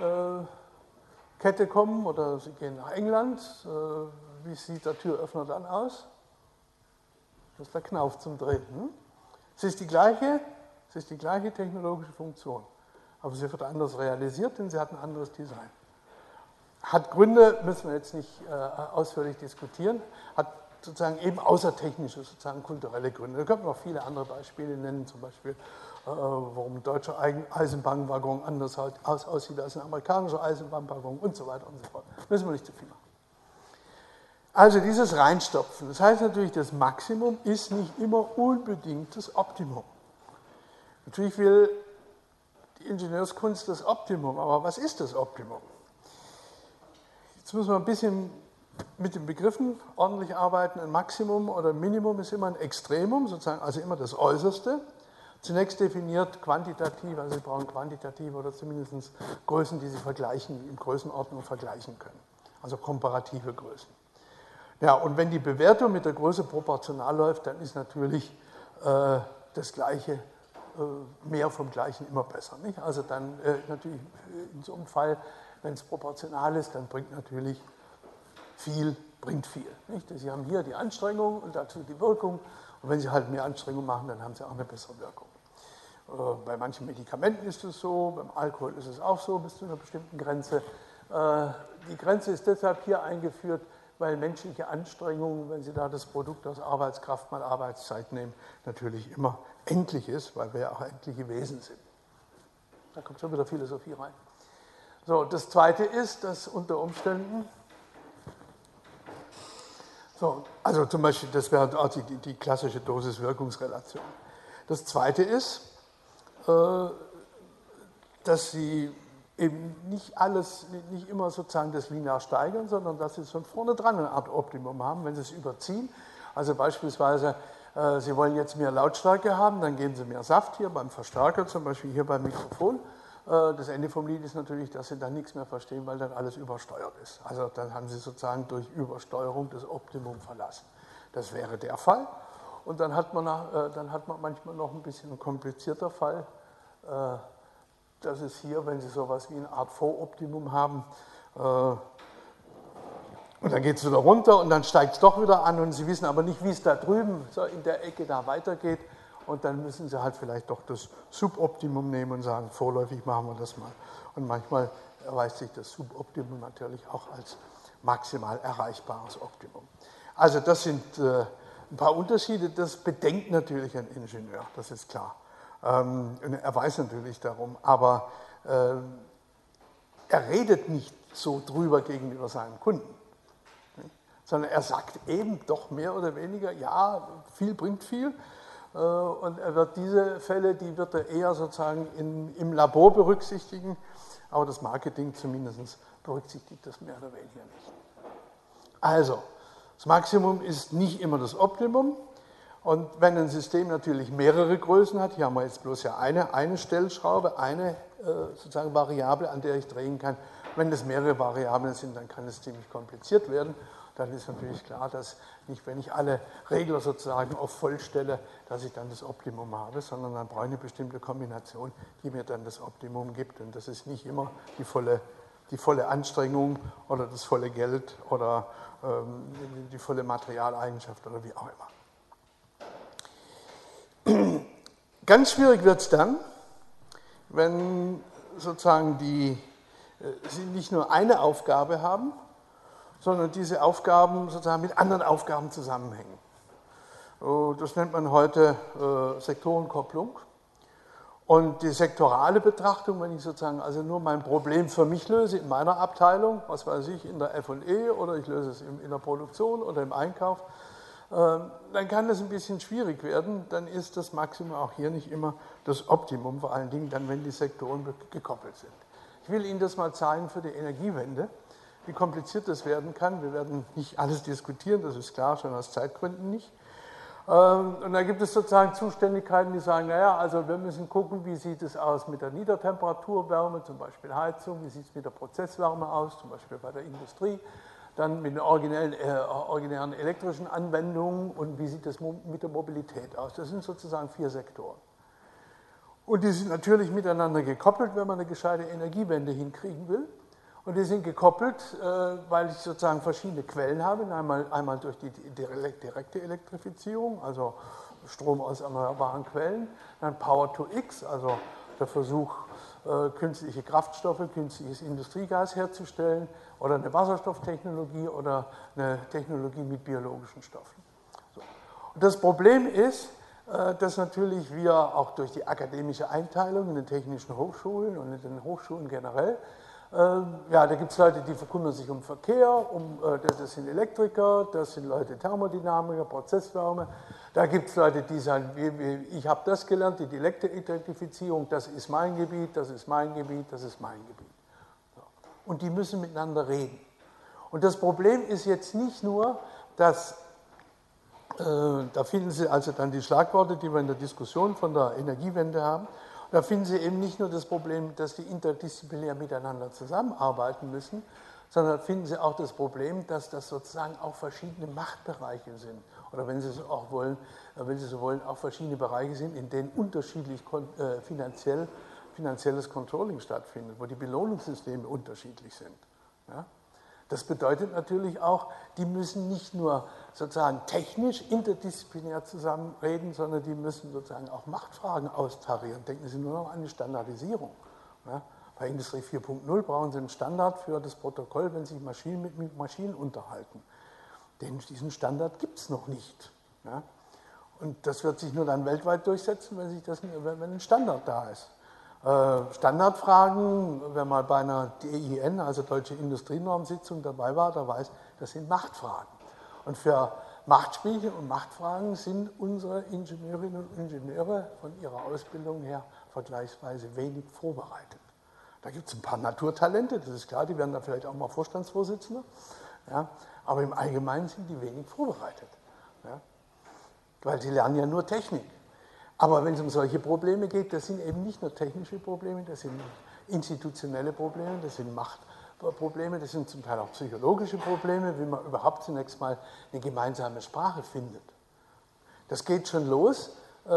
Kette kommen oder Sie gehen nach England, wie sieht der Türöffner dann aus? Das ist der Knauf zum Drehen. Es ist die gleiche, es ist die gleiche technologische Funktion, aber sie wird anders realisiert, denn sie hat ein anderes Design. Hat Gründe, müssen wir jetzt nicht ausführlich diskutieren, hat sozusagen eben außertechnische, sozusagen kulturelle Gründe. Da könnten wir noch viele andere Beispiele nennen, zum Beispiel, äh, warum ein deutscher Eisenbahnwaggon anders aus, aussieht als ein amerikanischer Eisenbahnwaggon und so weiter und so fort. Müssen wir nicht zu viel machen. Also dieses Reinstopfen, das heißt natürlich, das Maximum ist nicht immer unbedingt das Optimum. Natürlich will die Ingenieurskunst das Optimum, aber was ist das Optimum? Jetzt müssen wir ein bisschen mit den Begriffen ordentlich arbeiten. Ein Maximum oder ein Minimum ist immer ein Extremum, sozusagen, also immer das Äußerste. Zunächst definiert quantitativ, also Sie brauchen quantitative oder zumindest Größen, die Sie vergleichen, in Größenordnung vergleichen können. Also komparative Größen. Ja, und wenn die Bewertung mit der Größe proportional läuft, dann ist natürlich äh, das Gleiche, äh, mehr vom Gleichen immer besser. Nicht? Also dann äh, natürlich in so einem Fall, wenn es proportional ist, dann bringt natürlich viel bringt viel. Nicht? Sie haben hier die Anstrengung und dazu die Wirkung. Und wenn Sie halt mehr Anstrengung machen, dann haben Sie auch eine bessere Wirkung. Bei manchen Medikamenten ist es so, beim Alkohol ist es auch so, bis zu einer bestimmten Grenze. Die Grenze ist deshalb hier eingeführt, weil menschliche Anstrengung, wenn Sie da das Produkt aus Arbeitskraft mal Arbeitszeit nehmen, natürlich immer endlich ist, weil wir ja auch endliche Wesen sind. Da kommt schon wieder Philosophie rein. So, das Zweite ist, dass unter Umständen So, also zum Beispiel, das wäre auch die, die klassische Dosis-Wirkungsrelation. Das Zweite ist, dass Sie eben nicht alles, nicht immer sozusagen das linear steigern, sondern dass Sie von vorne dran eine Art Optimum haben, wenn Sie es überziehen. Also beispielsweise, Sie wollen jetzt mehr Lautstärke haben, dann geben Sie mehr Saft hier beim Verstärker, zum Beispiel hier beim Mikrofon. Das Ende vom Lied ist natürlich, dass Sie dann nichts mehr verstehen, weil dann alles übersteuert ist. Also dann haben Sie sozusagen durch Übersteuerung das Optimum verlassen. Das wäre der Fall. Und dann hat man, dann hat man manchmal noch ein bisschen ein komplizierter Fall. Das ist hier, wenn Sie sowas wie eine Art Voroptimum haben. Und dann geht es wieder runter und dann steigt es doch wieder an und Sie wissen aber nicht, wie es da drüben so in der Ecke da weitergeht. Und dann müssen Sie halt vielleicht doch das Suboptimum nehmen und sagen, vorläufig machen wir das mal. Und manchmal erweist sich das Suboptimum natürlich auch als maximal erreichbares Optimum. Also das sind äh, ein paar Unterschiede, das bedenkt natürlich ein Ingenieur, das ist klar. Ähm, und er weiß natürlich darum, aber äh, er redet nicht so drüber gegenüber seinen Kunden, nicht? Sondern er sagt eben doch mehr oder weniger, ja, viel bringt viel. Und er wird diese Fälle, die wird er eher sozusagen in, im Labor berücksichtigen, aber das Marketing zumindest berücksichtigt das mehr oder weniger nicht. Also, das Maximum ist nicht immer das Optimum. Und wenn ein System natürlich mehrere Größen hat, hier haben wir jetzt bloß ja eine, eine Stellschraube, eine äh, sozusagen Variable, an der ich drehen kann. Wenn das mehrere Variablen sind, dann kann es ziemlich kompliziert werden. Dann ist natürlich klar, dass nicht, wenn ich alle Regler sozusagen auf voll stelle, dass ich dann das Optimum habe, sondern dann brauche ich eine bestimmte Kombination, die mir dann das Optimum gibt. Und das ist nicht immer die volle, die volle Anstrengung oder das volle Geld oder ähm, die volle Materialeigenschaft oder wie auch immer. Ganz schwierig wird es dann, wenn sozusagen die, Sie nicht nur eine Aufgabe haben, sondern diese Aufgaben sozusagen mit anderen Aufgaben zusammenhängen. Das nennt man heute äh, Sektorenkopplung. Und die sektorale Betrachtung, wenn ich sozusagen also nur mein Problem für mich löse in meiner Abteilung, was weiß ich, in der F und E oder ich löse es in der Produktion oder im Einkauf, äh, dann kann das ein bisschen schwierig werden. Dann ist das Maximum auch hier nicht immer das Optimum, vor allen Dingen dann, wenn die Sektoren gekoppelt sind. Ich will Ihnen das mal zeigen für die Energiewende, wie kompliziert das werden kann. Wir werden nicht alles diskutieren, das ist klar, schon aus Zeitgründen nicht. Und da gibt es sozusagen Zuständigkeiten, die sagen, naja, also wir müssen gucken, wie sieht es aus mit der Niedertemperaturwärme, zum Beispiel Heizung, wie sieht es mit der Prozesswärme aus, zum Beispiel bei der Industrie, dann mit den originellen, äh, originären elektrischen Anwendungen und wie sieht es mit der Mobilität aus. Das sind sozusagen vier Sektoren. Und die sind natürlich miteinander gekoppelt, wenn man eine gescheite Energiewende hinkriegen will. Und die sind gekoppelt, weil ich sozusagen verschiedene Quellen habe. Einmal, einmal durch die direkte Elektrifizierung, also Strom aus erneuerbaren Quellen. Dann Power to X, also der Versuch, künstliche Kraftstoffe, künstliches Industriegas herzustellen. Oder eine Wasserstofftechnologie oder eine Technologie mit biologischen Stoffen. So. Und das Problem ist, dass natürlich wir auch durch die akademische Einteilung in den technischen Hochschulen und in den Hochschulen generell, ja, da gibt es Leute, die kümmern sich um Verkehr, um, das sind Elektriker, das sind Leute Thermodynamiker, Prozesswärme. Da gibt es Leute, die sagen, ich habe das gelernt, die Dialekte-Identifizierung, das ist mein Gebiet, das ist mein Gebiet, das ist mein Gebiet. Und die müssen miteinander reden. Und das Problem ist jetzt nicht nur, dass, äh, da finden Sie also dann die Schlagworte, die wir in der Diskussion von der Energiewende haben. Da finden Sie eben nicht nur das Problem, dass die interdisziplinär miteinander zusammenarbeiten müssen, sondern finden Sie auch das Problem, dass das sozusagen auch verschiedene Machtbereiche sind. Oder wenn Sie so auch wollen, wenn Sie so wollen, auch verschiedene Bereiche sind, in denen unterschiedlich finanziell, finanzielles Controlling stattfindet, wo die Belohnungssysteme unterschiedlich sind. Ja? Das bedeutet natürlich auch, die müssen nicht nur sozusagen technisch interdisziplinär zusammenreden, sondern die müssen sozusagen auch Machtfragen austarieren. Denken Sie nur noch an die Standardisierung. Ja, bei Industrie vier Punkt null brauchen Sie einen Standard für das Protokoll, wenn sich Maschinen mit Maschinen unterhalten. Denn diesen Standard gibt es noch nicht. Ja, und das wird sich nur dann weltweit durchsetzen, wenn, sich das, wenn ein Standard da ist. Standardfragen, wenn man bei einer D I N, also Deutsche Industrienormsitzung, dabei war, da weiß, das sind Machtfragen. Und für Machtspielchen und Machtfragen sind unsere Ingenieurinnen und Ingenieure von ihrer Ausbildung her vergleichsweise wenig vorbereitet. Da gibt es ein paar Naturtalente, das ist klar, die werden da vielleicht auch mal Vorstandsvorsitzende, ja, aber im Allgemeinen sind die wenig vorbereitet, ja, weil sie lernen ja nur Technik. Aber wenn es um solche Probleme geht, das sind eben nicht nur technische Probleme, das sind institutionelle Probleme, das sind Machtprobleme, das sind zum Teil auch psychologische Probleme, wie man überhaupt zunächst mal eine gemeinsame Sprache findet. Das geht schon los,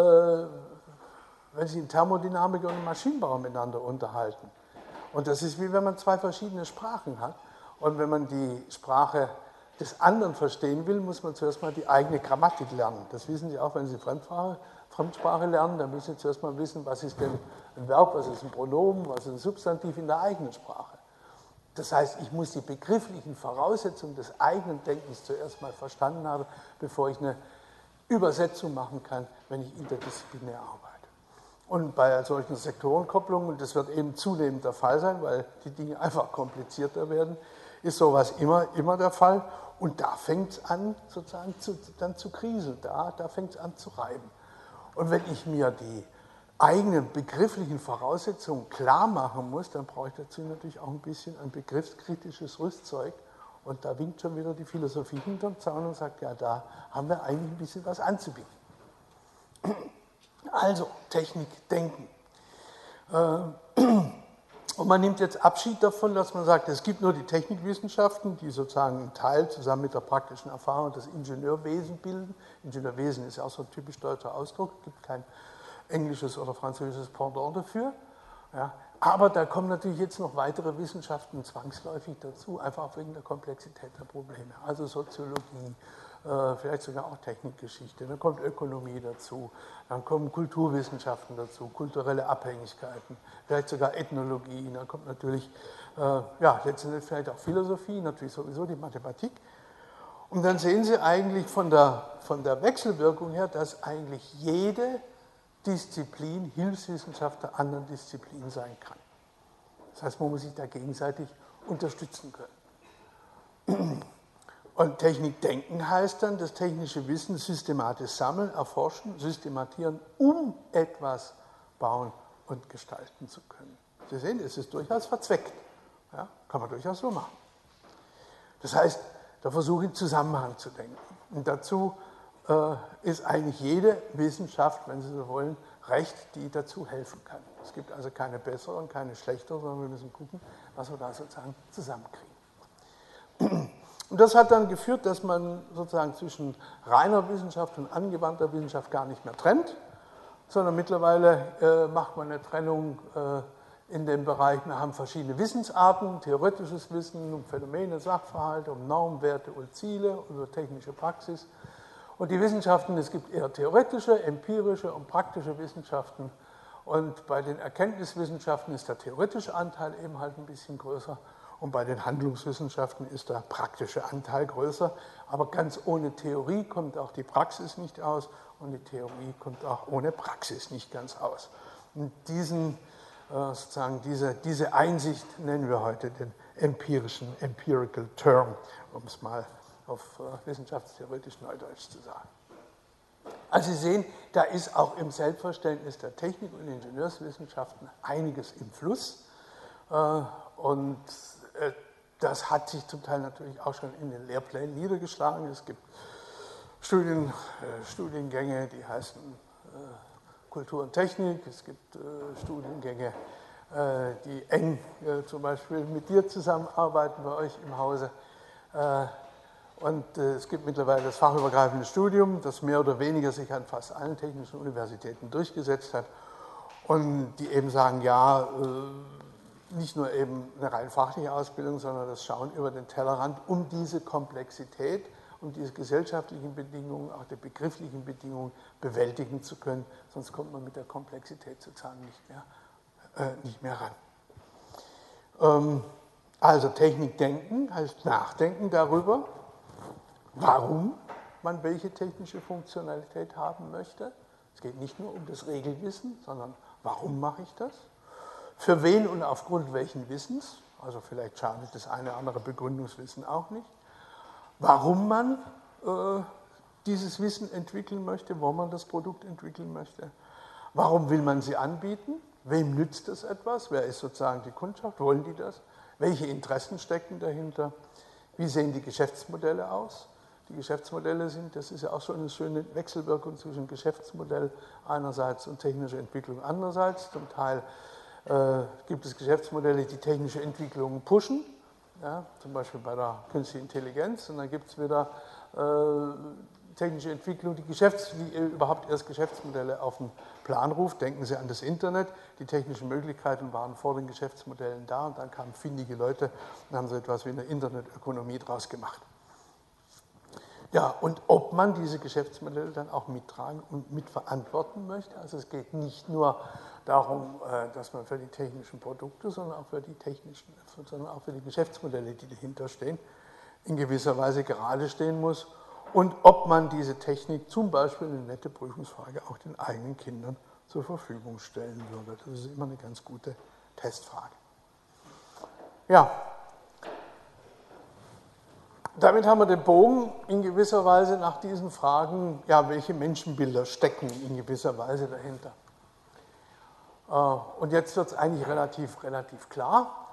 wenn sich ein Thermodynamiker und ein Maschinenbauer miteinander unterhalten. Und das ist wie wenn man zwei verschiedene Sprachen hat. Und wenn man die Sprache des anderen verstehen will, muss man zuerst mal die eigene Grammatik lernen. Das wissen Sie auch, wenn Sie Fremdsprache Fremdsprache lernen, dann müssen Sie zuerst mal wissen, was ist denn ein Verb, was ist ein Pronomen, was ist ein Substantiv in der eigenen Sprache. Das heißt, ich muss die begrifflichen Voraussetzungen des eigenen Denkens zuerst mal verstanden haben, bevor ich eine Übersetzung machen kann, wenn ich interdisziplinär arbeite. Und bei solchen Sektorenkopplungen, und das wird eben zunehmend der Fall sein, weil die Dinge einfach komplizierter werden, ist sowas immer, immer der Fall. Und da fängt es an, sozusagen zu, dann zu kriseln, da, da fängt es an zu reiben. Und wenn ich mir die eigenen begrifflichen Voraussetzungen klar machen muss, dann brauche ich dazu natürlich auch ein bisschen ein begriffskritisches Rüstzeug. Und da winkt schon wieder die Philosophie hinterm Zaun und sagt, ja, da haben wir eigentlich ein bisschen was anzubieten. Also, Technik denken. Und man nimmt jetzt Abschied davon, dass man sagt, es gibt nur die Technikwissenschaften, die sozusagen einen Teil zusammen mit der praktischen Erfahrung das Ingenieurwesen bilden. Ingenieurwesen ist ja auch so ein typisch deutscher Ausdruck, es gibt kein englisches oder französisches Pendant dafür. Ja. Aber da kommen natürlich jetzt noch weitere Wissenschaften zwangsläufig dazu, einfach auch wegen der Komplexität der Probleme. Also Soziologie, vielleicht sogar auch Technikgeschichte, dann kommt Ökonomie dazu, dann kommen Kulturwissenschaften dazu, kulturelle Abhängigkeiten, vielleicht sogar Ethnologie, dann kommt natürlich, äh, ja, letztendlich vielleicht auch Philosophie, natürlich sowieso die Mathematik. Und dann sehen Sie eigentlich von der, von der Wechselwirkung her, dass eigentlich jede Disziplin Hilfswissenschaft der anderen Disziplin sein kann. Das heißt, man muss sich da gegenseitig unterstützen können. Und Technikdenken heißt dann, das technische Wissen systematisch sammeln, erforschen, systematieren, um etwas bauen und gestalten zu können. Sie sehen, es ist durchaus verzweckt. Ja, kann man durchaus so machen. Das heißt, der Versuch in Zusammenhang zu denken. Und dazu äh, ist eigentlich jede Wissenschaft, wenn Sie so wollen, recht, die dazu helfen kann. Es gibt also keine bessere und keine schlechtere, sondern wir müssen gucken, was wir da sozusagen zusammenkriegen. Und das hat dann geführt, dass man sozusagen zwischen reiner Wissenschaft und angewandter Wissenschaft gar nicht mehr trennt, sondern mittlerweile äh, macht man eine Trennung äh, in dem Bereich, wir haben verschiedene Wissensarten, theoretisches Wissen um Phänomene, Sachverhalte, um Normwerte und Ziele, über technische Praxis. Und die Wissenschaften, es gibt eher theoretische, empirische und praktische Wissenschaften. Und bei den Erkenntniswissenschaften ist der theoretische Anteil eben halt ein bisschen größer. Und bei den Handlungswissenschaften ist der praktische Anteil größer. Aber ganz ohne Theorie kommt auch die Praxis nicht aus und die Theorie kommt auch ohne Praxis nicht ganz aus. Und diesen, sozusagen diese, diese Einsicht nennen wir heute den empirischen, empirical term, um es mal auf wissenschaftstheoretisch Neudeutsch zu sagen. Also Sie sehen, da ist auch im Selbstverständnis der Technik- und Ingenieurswissenschaften einiges im Fluss. Und das hat sich zum Teil natürlich auch schon in den Lehrplänen niedergeschlagen. Es gibt Studien, Studiengänge, die heißen Kultur und Technik. Es gibt Studiengänge, die eng zum Beispiel mit dir zusammenarbeiten bei euch im Hause. Und es gibt mittlerweile das fachübergreifende Studium, das mehr oder weniger sich an fast allen technischen Universitäten durchgesetzt hat und die eben sagen, ja, nicht nur eben eine rein fachliche Ausbildung, sondern das Schauen über den Tellerrand, um diese Komplexität, um diese gesellschaftlichen Bedingungen, auch die begrifflichen Bedingungen bewältigen zu können, sonst kommt man mit der Komplexität sozusagen nicht mehr, äh, nicht mehr ran. Ähm, also Technikdenken heißt Nachdenken darüber, warum man welche technische Funktionalität haben möchte. Es geht nicht nur um das Regelwissen, sondern warum mache ich das? Für wen und aufgrund welchen Wissens? Also vielleicht schadet das eine oder andere Begründungswissen auch nicht. Warum man äh, dieses Wissen entwickeln möchte, wo man das Produkt entwickeln möchte. Warum will man sie anbieten? Wem nützt es etwas? Wer ist sozusagen die Kundschaft? Wollen die das? Welche Interessen stecken dahinter? Wie sehen die Geschäftsmodelle aus? Die Geschäftsmodelle sind, das ist ja auch so eine schöne Wechselwirkung zwischen Geschäftsmodell einerseits und technischer Entwicklung andererseits. Zum Teil äh, gibt es Geschäftsmodelle, die technische Entwicklung pushen, ja, zum Beispiel bei der künstlichen Intelligenz. Und dann gibt es wieder äh, technische Entwicklung, die, Geschäfts-, die überhaupt erst Geschäftsmodelle auf den Plan ruft. Denken Sie an das Internet. Die technischen Möglichkeiten waren vor den Geschäftsmodellen da und dann kamen findige Leute und haben so etwas wie eine Internetökonomie draus gemacht. Ja, und ob man diese Geschäftsmodelle dann auch mittragen und mitverantworten möchte. Also es geht nicht nur darum, dass man für die technischen Produkte, sondern auch für die technischen, sondern auch für die Geschäftsmodelle, die dahinter stehen, in gewisser Weise gerade stehen muss. Und ob man diese Technik, zum Beispiel eine nette Prüfungsfrage, auch den eigenen Kindern zur Verfügung stellen würde. Das ist immer eine ganz gute Testfrage. Ja. Damit haben wir den Bogen in gewisser Weise nach diesen Fragen, ja, welche Menschenbilder stecken in gewisser Weise dahinter. Und jetzt wird es eigentlich relativ, relativ klar.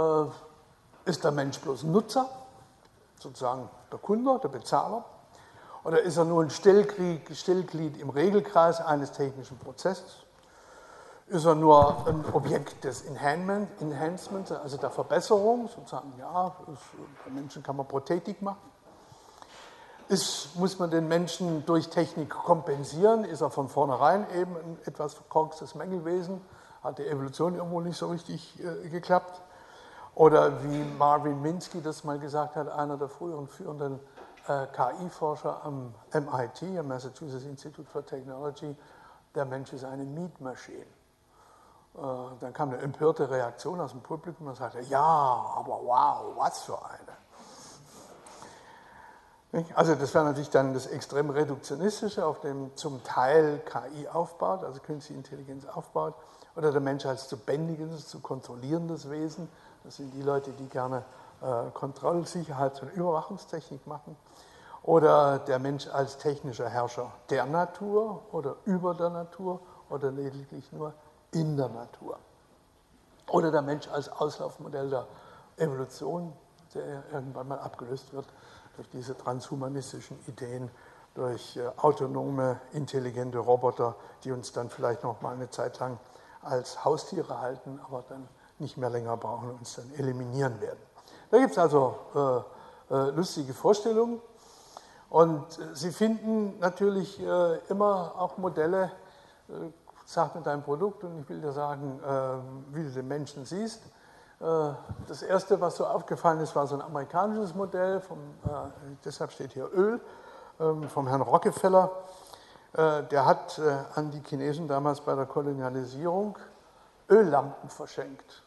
Ist der Mensch bloß ein Nutzer, sozusagen der Kunde, der Bezahler? Oder ist er nur ein Stellglied, Stellglied im Regelkreis eines technischen Prozesses? Ist er nur ein Objekt des Enhancement, Enhancement, also der Verbesserung, sozusagen, ja, bei Menschen kann man Prothetik machen. Ist, muss man den Menschen durch Technik kompensieren? Ist er von vornherein eben ein etwas verkorkstes Mängelwesen? Hat die Evolution irgendwo nicht so richtig äh, geklappt? Oder wie Marvin Minsky das mal gesagt hat, einer der früheren führenden äh, K I-Forscher am M I T, am Massachusetts Institute for Technology, der Mensch ist eine Meat Machine. Äh, dann kam eine empörte Reaktion aus dem Publikum und sagte, ja, aber wow, was für eine. Also das wäre natürlich dann das extrem Reduktionistische, auf dem zum Teil K I aufbaut, also künstliche Intelligenz aufbaut, oder der Mensch als zu bändigendes, zu kontrollierendes Wesen. Das sind die Leute, die gerne äh, Kontroll-, Sicherheits- und Überwachungstechnik machen. Oder der Mensch als technischer Herrscher der Natur oder über der Natur oder lediglich nur in der Natur. Oder der Mensch als Auslaufmodell der Evolution, der irgendwann mal abgelöst wird durch diese transhumanistischen Ideen, durch äh, autonome, intelligente Roboter, die uns dann vielleicht noch mal eine Zeit lang als Haustiere halten, aber dann nicht mehr länger brauchen und uns dann eliminieren werden. Da gibt es also äh, äh, lustige Vorstellungen. Und äh, Sie finden natürlich äh, immer auch Modelle, äh, sag mir dein Produkt und ich will dir sagen, äh, wie du den Menschen siehst. Das erste, was so aufgefallen ist, war so ein amerikanisches Modell, vom, äh, deshalb steht hier Öl, ähm, vom Herrn Rockefeller. Äh, der hat äh, an die Chinesen damals bei der Kolonialisierung Öllampen verschenkt.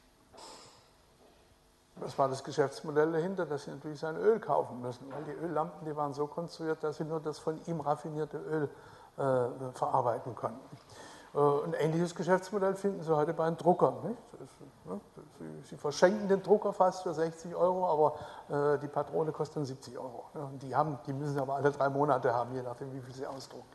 Das war das Geschäftsmodell dahinter, dass sie natürlich sein Öl kaufen müssen, weil die Öllampen, die waren so konstruiert, dass sie nur das von ihm raffinierte Öl äh, verarbeiten konnten. Ein ähnliches Geschäftsmodell finden Sie heute bei den Druckern. Nicht? Sie verschenken den Drucker fast für sechzig Euro, aber die Patrone kostet dann siebzig Euro. Die, haben, die müssen Sie aber alle drei Monate haben, je nachdem, wie viel Sie ausdrucken.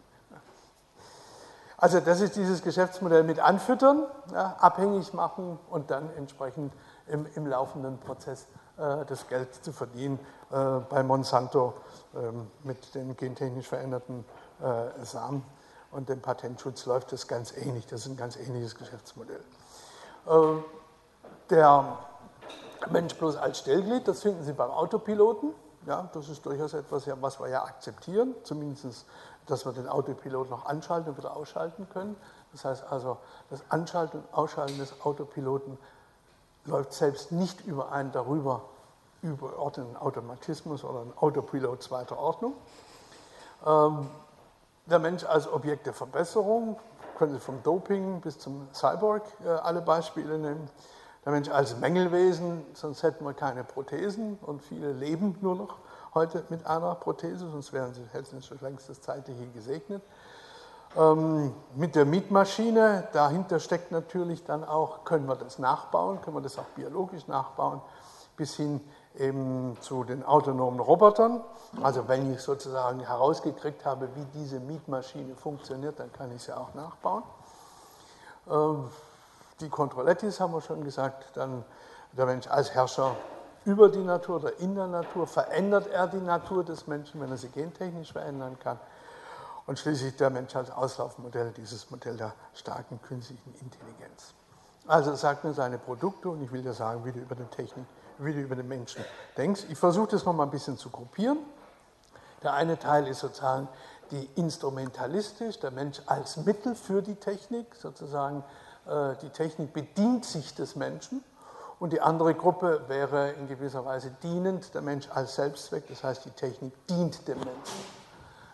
Also das ist dieses Geschäftsmodell mit Anfüttern, ja, abhängig machen und dann entsprechend im, im laufenden Prozess äh, das Geld zu verdienen. Äh, bei Monsanto äh, mit den gentechnisch veränderten äh, Samen und dem Patentschutz läuft das ganz ähnlich. Das ist ein ganz ähnliches Geschäftsmodell. Äh, der Mensch bloß als Stellglied, das finden Sie beim Autopiloten. Ja, das ist durchaus etwas, was wir ja akzeptieren, zumindest, dass wir den Autopilot noch anschalten und wieder ausschalten können. Das heißt also, das Anschalten und Ausschalten des Autopiloten läuft selbst nicht über einen darüber übergeordneten Automatismus oder einen Autopilot zweiter Ordnung. Ähm, der Mensch als Objekt der Verbesserung, können Sie vom Doping bis zum Cyborg äh, alle Beispiele nehmen. Der Mensch als Mängelwesen, sonst hätten wir keine Prothesen und viele leben nur noch heute mit einer Prothese, sonst wären sie, hätten sie schon längst das Zeitliche gesegnet. Ähm, mit der Mietmaschine, dahinter steckt natürlich dann auch, können wir das nachbauen, können wir das auch biologisch nachbauen, bis hin eben zu den autonomen Robotern. Also wenn ich sozusagen herausgekriegt habe, wie diese Mietmaschine funktioniert, dann kann ich sie auch nachbauen. Ähm, Die Controllettis haben wir schon gesagt, dann der Mensch als Herrscher über die Natur oder in der Natur, verändert er die Natur des Menschen, wenn er sie gentechnisch verändern kann. Und schließlich der Mensch als Auslaufmodell, dieses Modell der starken künstlichen Intelligenz. Also sag mir seine Produkte und ich will dir sagen, wie du über, den Technik, wie du über den Menschen denkst. Ich versuche das nochmal ein bisschen zu gruppieren. Der eine Teil ist sozusagen die instrumentalistisch, der Mensch als Mittel für die Technik, sozusagen die Technik bedient sich des Menschen und die andere Gruppe wäre in gewisser Weise dienend, der Mensch als Selbstzweck, das heißt, die Technik dient dem Menschen.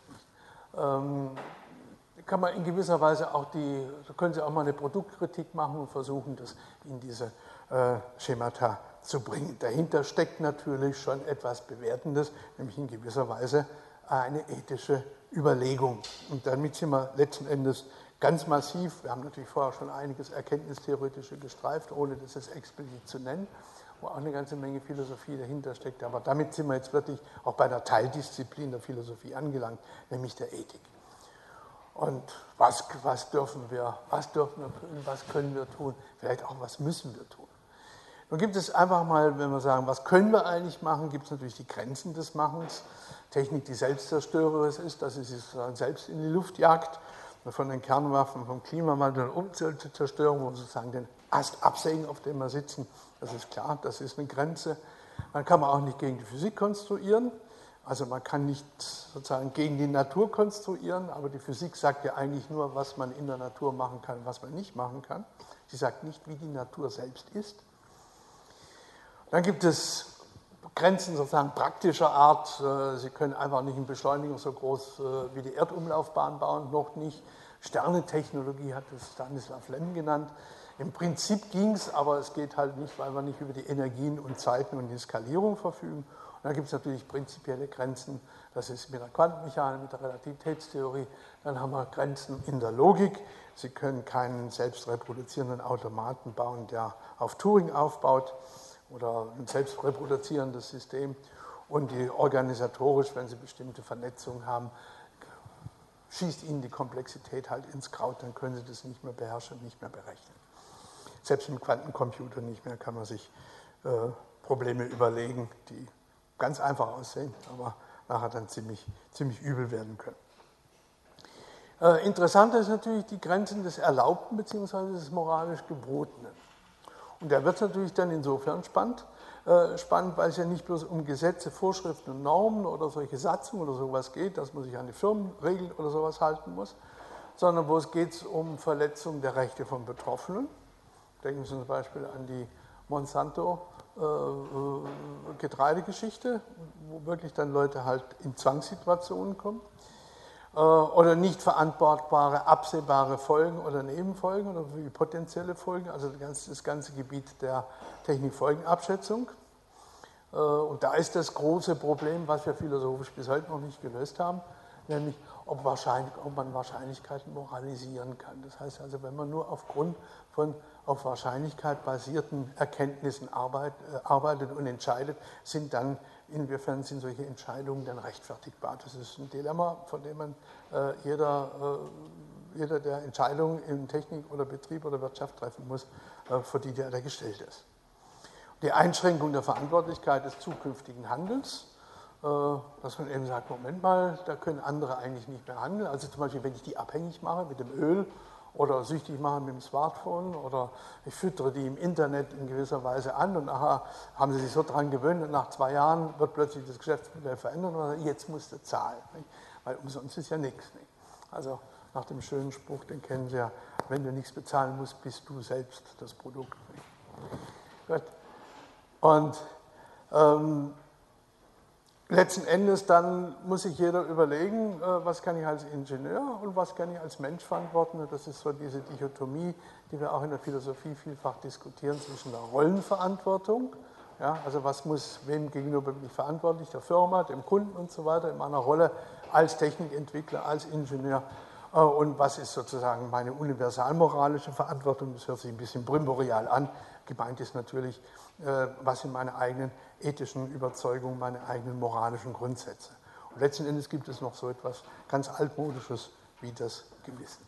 Ähm, kann man in gewisser Weise auch die, da können Sie auch mal eine Produktkritik machen und versuchen, das in diese äh, Schemata zu bringen. Dahinter steckt natürlich schon etwas Bewertendes, nämlich in gewisser Weise eine ethische Überlegung. Und damit sind wir letzten Endes ganz massiv, wir haben natürlich vorher schon einiges Erkenntnistheoretische gestreift, ohne das jetzt explizit zu nennen, wo auch eine ganze Menge Philosophie dahinter steckt. Aber damit sind wir jetzt wirklich auch bei der Teildisziplin der Philosophie angelangt, nämlich der Ethik. Und was, was dürfen wir, was dürfen wir tun, was können wir tun, vielleicht auch was müssen wir tun. Nun gibt es einfach mal, wenn wir sagen, was können wir eigentlich machen, gibt es natürlich die Grenzen des Machens. Technik, die selbstzerstörerisch ist, dass sie sich selbst in die Luft jagt, von den Kernwaffen, vom Klimawandel und Umweltzerstörung, wo wir sozusagen den Ast absägen, auf dem wir sitzen. Das ist klar, das ist eine Grenze. Man kann man auch nicht gegen die Physik konstruieren. Also man kann nicht sozusagen gegen die Natur konstruieren, aber die Physik sagt ja eigentlich nur, was man in der Natur machen kann, was man nicht machen kann. Sie sagt nicht, wie die Natur selbst ist. Dann gibt es Grenzen sozusagen praktischer Art. Sie können einfach nicht einen Beschleuniger so groß wie die Erdumlaufbahn bauen, noch nicht. Sternentechnologie hat es Stanislav Lem genannt. Im Prinzip ging es, aber es geht halt nicht, weil wir nicht über die Energien und Zeiten und die Skalierung verfügen. Und dann gibt es natürlich prinzipielle Grenzen. Das ist mit der Quantenmechanik, mit der Relativitätstheorie. Dann haben wir Grenzen in der Logik. Sie können keinen selbst reproduzierenden Automaten bauen, der auf Turing aufbaut, oder ein selbst reproduzierendes System, und die organisatorisch, wenn Sie bestimmte Vernetzungen haben, schießt Ihnen die Komplexität halt ins Kraut, dann können Sie das nicht mehr beherrschen, nicht mehr berechnen. Selbst im Quantencomputer nicht mehr kann man sich äh, Probleme überlegen, die ganz einfach aussehen, aber nachher dann ziemlich, ziemlich übel werden können. Äh, interessant ist natürlich die Grenzen des Erlaubten bzw. des moralisch Gebotenen. Und der wird natürlich dann insofern spannend, äh, spannend, weil es ja nicht bloß um Gesetze, Vorschriften und Normen oder solche Satzungen oder sowas geht, dass man sich an die Firmenregeln oder sowas halten muss, sondern wo es geht um Verletzung der Rechte von Betroffenen. Denken Sie zum Beispiel an die Monsanto-Getreidegeschichte, wo wirklich dann Leute halt in Zwangssituationen kommen. Oder nicht verantwortbare, absehbare Folgen oder Nebenfolgen oder potenzielle Folgen, also das ganze Gebiet der Technikfolgenabschätzung. Und da ist das große Problem, was wir philosophisch bis heute noch nicht gelöst haben, nämlich ob, wahrscheinlich, ob man Wahrscheinlichkeiten moralisieren kann. Das heißt also, wenn man nur aufgrund von auf Wahrscheinlichkeit basierten Erkenntnissen arbeitet und entscheidet, sind dann, inwiefern sind solche Entscheidungen dann rechtfertigbar? Das ist ein Dilemma, von dem man äh, jeder, äh, jeder, der Entscheidungen in Technik oder Betrieb oder Wirtschaft treffen muss, äh, für die der da gestellt ist. Die Einschränkung der Verantwortlichkeit des zukünftigen Handelns, äh, dass man eben sagt, Moment mal, da können andere eigentlich nicht mehr handeln. Also zum Beispiel, wenn ich die abhängig mache mit dem Öl, oder süchtig machen mit dem Smartphone, oder ich füttere die im Internet in gewisser Weise an und nachher haben sie sich so dran gewöhnt und nach zwei Jahren wird plötzlich das Geschäftsmodell verändert und sagen, jetzt musst du zahlen, nicht? Weil umsonst ist ja nichts. Nicht? Also nach dem schönen Spruch, den kennen Sie ja, wenn du nichts bezahlen musst, bist du selbst das Produkt. Nicht? Gut. Und ähm, letzten Endes dann muss sich jeder überlegen, was kann ich als Ingenieur und was kann ich als Mensch verantworten. Und das ist so diese Dichotomie, die wir auch in der Philosophie vielfach diskutieren, zwischen der Rollenverantwortung, ja, also was muss, wem gegenüber bin ich verantwortlich, der Firma, dem Kunden und so weiter, in meiner Rolle als Technikentwickler, als Ingenieur, und was ist sozusagen meine universalmoralische Verantwortung. Das hört sich ein bisschen brimborial an. Gemeint ist natürlich, was sind meine eigenen ethischen Überzeugungen, meine eigenen moralischen Grundsätze. Und letzten Endes gibt es noch so etwas ganz Altmodisches wie das Gewissen.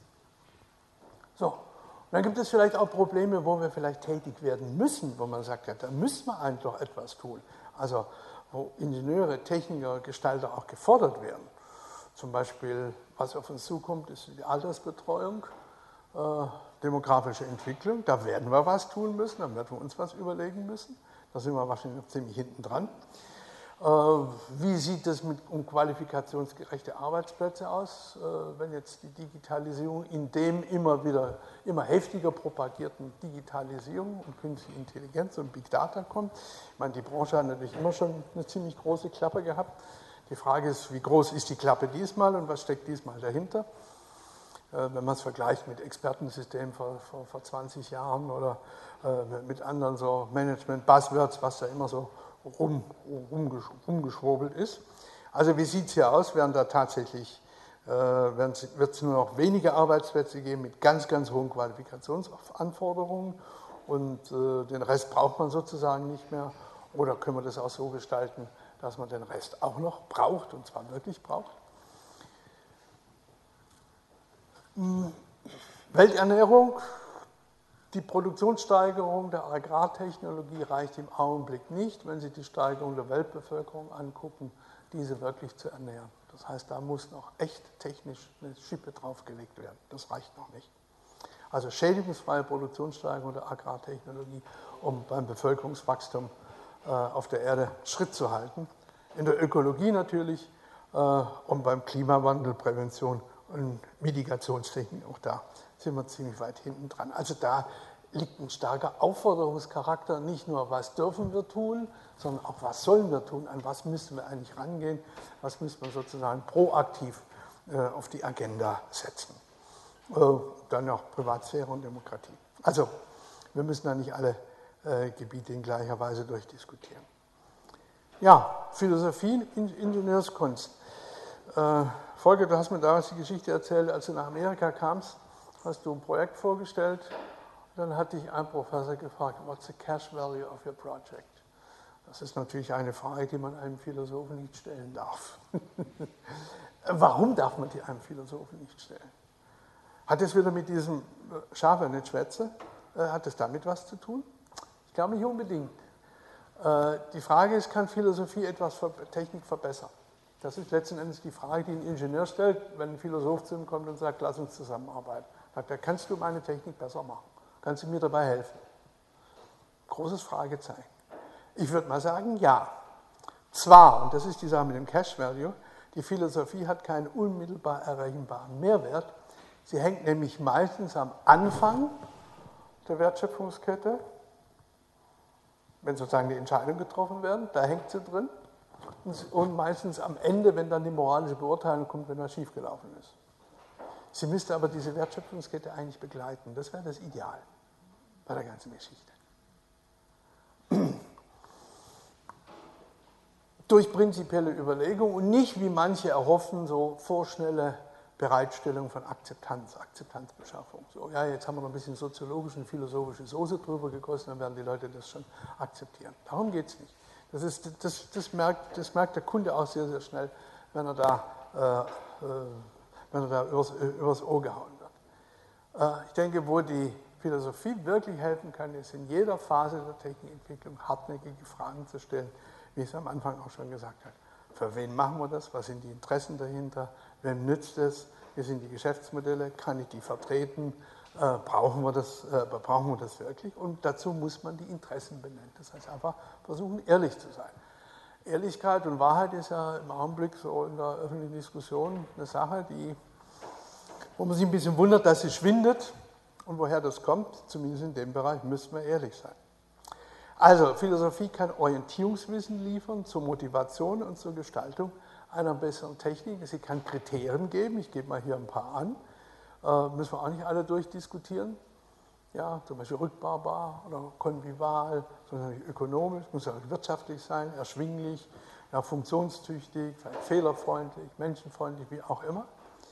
So, und dann gibt es vielleicht auch Probleme, wo wir vielleicht tätig werden müssen, wo man sagt, ja, da müssen wir eigentlich doch etwas tun. Also wo Ingenieure, Techniker, Gestalter auch gefordert werden. Zum Beispiel, was auf uns zukommt, ist die Altersbetreuung, äh, demografische Entwicklung. Da werden wir was tun müssen, da werden wir uns was überlegen müssen. Da sind wir wahrscheinlich noch ziemlich hinten dran. Äh, wie sieht es mit um qualifikationsgerechte Arbeitsplätze aus, äh, wenn jetzt die Digitalisierung in dem immer wieder, immer heftiger propagierten Digitalisierung und künstliche Intelligenz und Big Data kommt? Ich meine, die Branche hat natürlich immer schon eine ziemlich große Klappe gehabt. Die Frage ist, wie groß ist die Klappe diesmal und was steckt diesmal dahinter? Wenn man es vergleicht mit Expertensystemen vor, vor, vor zwanzig Jahren oder äh, mit anderen so Management-Buzzwords, was da immer so rum, rum, rumgeschwurbelt ist. Also wie sieht es hier aus? Werden da tatsächlich, äh, wird es nur noch wenige Arbeitsplätze geben mit ganz, ganz hohen Qualifikationsanforderungen und äh, den Rest braucht man sozusagen nicht mehr? Oder können wir das auch so gestalten, dass man den Rest auch noch braucht, und zwar wirklich braucht? Welternährung, Die Produktionssteigerung der Agrartechnologie reicht im Augenblick nicht, wenn Sie die Steigerung der Weltbevölkerung angucken, diese wirklich zu ernähren. Das heißt, da muss noch echt technisch eine Schippe draufgelegt werden. Das reicht noch nicht. Also schädigungsfreie Produktionssteigerung der Agrartechnologie, um beim Bevölkerungswachstum äh, auf der Erde Schritt zu halten. In der Ökologie natürlich, äh, um beim Klimawandel, Prävention und Mitigationstechnik, auch da sind wir ziemlich weit hinten dran. Also da liegt ein starker Aufforderungscharakter, nicht nur was dürfen wir tun, sondern auch was sollen wir tun, an was müssen wir eigentlich rangehen, was müssen wir sozusagen proaktiv äh, auf die Agenda setzen. Äh, dann noch Privatsphäre und Demokratie. Also wir müssen da nicht alle äh, Gebiete in gleicher Weise durchdiskutieren. Ja, Philosophie, In- Ingenieurskunst. Äh, Volker, du hast mir damals die Geschichte erzählt, als du nach Amerika kamst, hast du ein Projekt vorgestellt. Dann hat dich ein Professor gefragt, what's the cash value of your project? Das ist natürlich eine Frage, die man einem Philosophen nicht stellen darf. Warum darf man die einem Philosophen nicht stellen? Hat es wieder mit diesem Schafe nicht schwätze? Hat es damit was zu tun? Ich glaube nicht unbedingt. Die Frage ist, kann Philosophie etwas für Technik verbessern? Das ist letzten Endes die Frage, die ein Ingenieur stellt, wenn ein Philosoph zu ihm kommt und sagt, lass uns zusammenarbeiten. Sagt er, kannst du meine Technik besser machen? Kannst du mir dabei helfen? Großes Fragezeichen. Ich würde mal sagen, ja. Zwar, und das ist die Sache mit dem Cash Value, die Philosophie hat keinen unmittelbar errechenbaren Mehrwert. Sie hängt nämlich meistens am Anfang der Wertschöpfungskette, wenn sozusagen die Entscheidungen getroffen werden, da hängt sie drin. Und meistens am Ende, wenn dann die moralische Beurteilung kommt, wenn was schiefgelaufen ist. Sie müsste aber diese Wertschöpfungskette eigentlich begleiten. Das wäre das Ideal bei der ganzen Geschichte. Durch prinzipielle Überlegung und nicht, wie manche erhoffen, so vorschnelle Bereitstellung von Akzeptanz, Akzeptanzbeschaffung. So, ja, jetzt haben wir noch ein bisschen soziologische und philosophische Soße drüber gegossen, dann werden die Leute das schon akzeptieren. Darum geht es nicht. Das, ist, das, das, merkt, das merkt der Kunde auch sehr, sehr schnell, wenn er da, äh, wenn er da übers, übers Ohr gehauen wird. Äh, ich denke, wo die Philosophie wirklich helfen kann, ist in jeder Phase der Technikentwicklung hartnäckige Fragen zu stellen, wie ich es am Anfang auch schon gesagt habe. Für wen machen wir das? Was sind die Interessen dahinter? Wem nützt es? Wie sind die Geschäftsmodelle? Kann ich die vertreten? Äh, brauchen wir das, äh, brauchen wir das wirklich? Und dazu muss man die Interessen benennen. Das heißt einfach versuchen, ehrlich zu sein. Ehrlichkeit und Wahrheit ist ja im Augenblick so in der öffentlichen Diskussion eine Sache, die, wo man sich ein bisschen wundert, dass sie schwindet. Und woher das kommt, zumindest in dem Bereich, müssen wir ehrlich sein. Also, Philosophie kann Orientierungswissen liefern zur Motivation und zur Gestaltung einer besseren Technik. Sie kann Kriterien geben, ich gebe mal hier ein paar an, äh, müssen wir auch nicht alle durchdiskutieren. Ja, zum Beispiel rückbarbar oder konvival, sondern nicht ökonomisch, muss auch wirtschaftlich sein, erschwinglich, ja, funktionstüchtig, vielleicht fehlerfreundlich, menschenfreundlich, wie auch immer.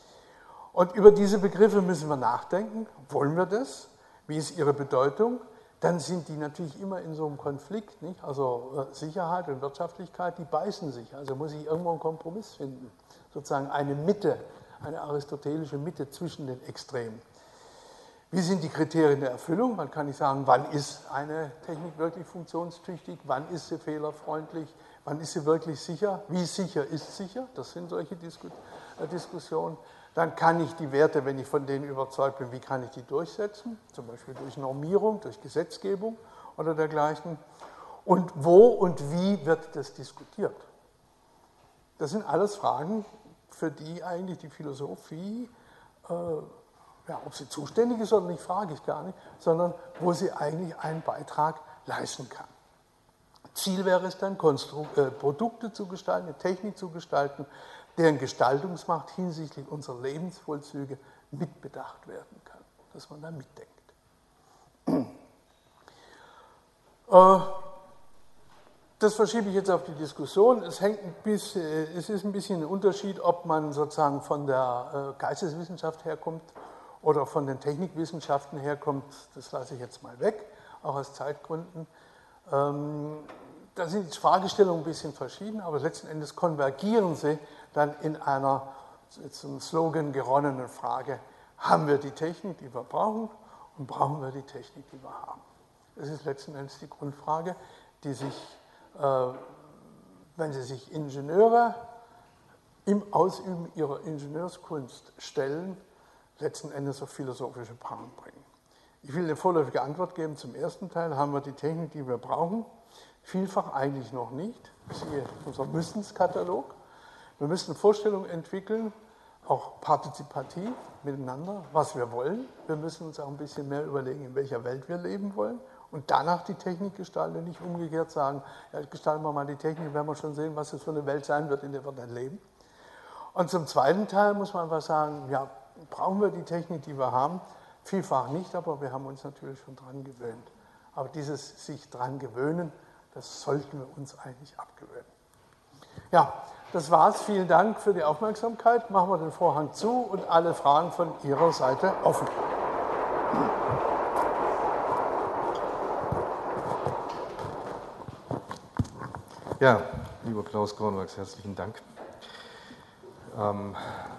Und über diese Begriffe müssen wir nachdenken. Wollen wir das? Wie ist ihre Bedeutung? Dann sind die natürlich immer in so einem Konflikt, nicht? Also Sicherheit und Wirtschaftlichkeit, die beißen sich. Also muss ich irgendwo einen Kompromiss finden. Sozusagen eine Mitte, eine aristotelische Mitte zwischen den Extremen. Wie sind die Kriterien der Erfüllung? Man kann nicht sagen, wann ist eine Technik wirklich funktionstüchtig, wann ist sie fehlerfreundlich, wann ist sie wirklich sicher, wie sicher ist sicher? Das sind solche Disku- Diskussionen. Dann kann ich die Werte, wenn ich von denen überzeugt bin, wie kann ich die durchsetzen? Zum Beispiel durch Normierung, durch Gesetzgebung oder dergleichen. Und wo und wie wird das diskutiert? Das sind alles Fragen, für die eigentlich die Philosophie, äh, ja, ob sie zuständig ist oder nicht, frage ich gar nicht, sondern wo sie eigentlich einen Beitrag leisten kann. Ziel wäre es dann, Konstru- äh, Produkte zu gestalten, eine Technik zu gestalten, deren Gestaltungsmacht hinsichtlich unserer Lebensvollzüge mitbedacht werden kann, dass man da mitdenkt. Das verschiebe ich jetzt auf die Diskussion. Es, hängt ein bisschen, es ist ein bisschen ein Unterschied, ob man sozusagen von der Geisteswissenschaft herkommt oder von den Technikwissenschaften herkommt. Das lasse ich jetzt mal weg, auch aus Zeitgründen. Da sind die Fragestellungen ein bisschen verschieden, aber letzten Endes konvergieren sie dann in einer, jetzt im Slogan, geronnenen Frage, haben wir die Technik, die wir brauchen, und brauchen wir die Technik, die wir haben? Das ist letzten Endes die Grundfrage, die sich, äh, wenn Sie sich Ingenieure im Ausüben ihrer Ingenieurskunst stellen, letzten Endes auf philosophische Bahn bringen. Ich will eine vorläufige Antwort geben. Zum ersten Teil haben wir die Technik, die wir brauchen. Vielfach eigentlich noch nicht. Siehe unser Müssenskatalog. Wir müssen Vorstellungen entwickeln, auch partizipativ miteinander, was wir wollen. Wir müssen uns auch ein bisschen mehr überlegen, in welcher Welt wir leben wollen und danach die Technik gestalten, nicht umgekehrt sagen, ja, gestalten wir mal die Technik, werden wir schon sehen, was es für eine Welt sein wird, in der wir dann leben. Und zum zweiten Teil muss man einfach sagen, ja, brauchen wir die Technik, die wir haben? Vielfach nicht, aber wir haben uns natürlich schon dran gewöhnt. Aber dieses sich dran gewöhnen, das sollten wir uns eigentlich abgewöhnen. Ja, das war's. Vielen Dank für die Aufmerksamkeit. Machen wir den Vorhang zu und alle Fragen von Ihrer Seite offen. Ja, lieber Klaus Kornwachs, herzlichen Dank. Ähm,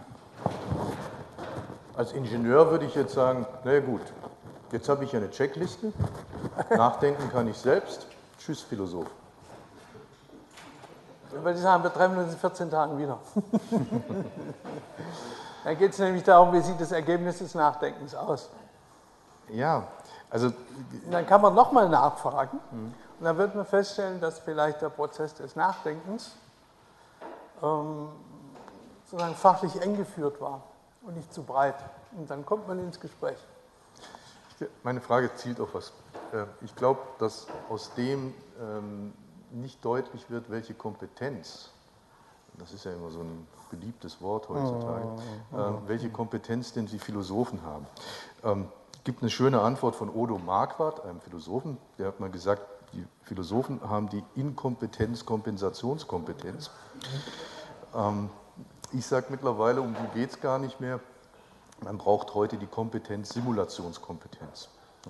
als Ingenieur würde ich jetzt sagen, na gut, jetzt habe ich eine Checkliste, nachdenken kann ich selbst, tschüss Philosoph. Dann würde ich sagen, wir treffen uns in vierzehn Tagen wieder. Dann geht es nämlich darum, wie sieht das Ergebnis des Nachdenkens aus. Ja, also... Und dann kann man nochmal nachfragen mhm. und dann wird man feststellen, dass vielleicht der Prozess des Nachdenkens ähm, sozusagen fachlich eng geführt war und nicht zu breit. Und dann kommt man ins Gespräch. Meine Frage zielt auf was. Ich glaube, dass aus dem nicht deutlich wird, welche Kompetenz, das ist ja immer so ein beliebtes Wort heutzutage, welche Kompetenz denn die Philosophen haben. Es gibt eine schöne Antwort von Odo Marquardt, einem Philosophen, der hat mal gesagt, die Philosophen haben die Inkompetenz-Kompensationskompetenz. Ich sage mittlerweile, um die geht es gar nicht mehr. Man braucht heute die Kompetenz Simulationskompetenz.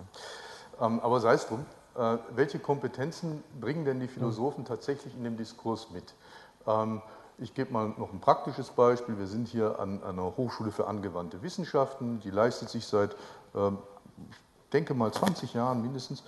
Aber sei es drum, welche Kompetenzen bringen denn die Philosophen tatsächlich in dem Diskurs mit? Ich gebe mal noch ein praktisches Beispiel. Wir sind hier an einer Hochschule für angewandte Wissenschaften. Die leistet sich seit, ich denke mal, zwanzig Jahren mindestens,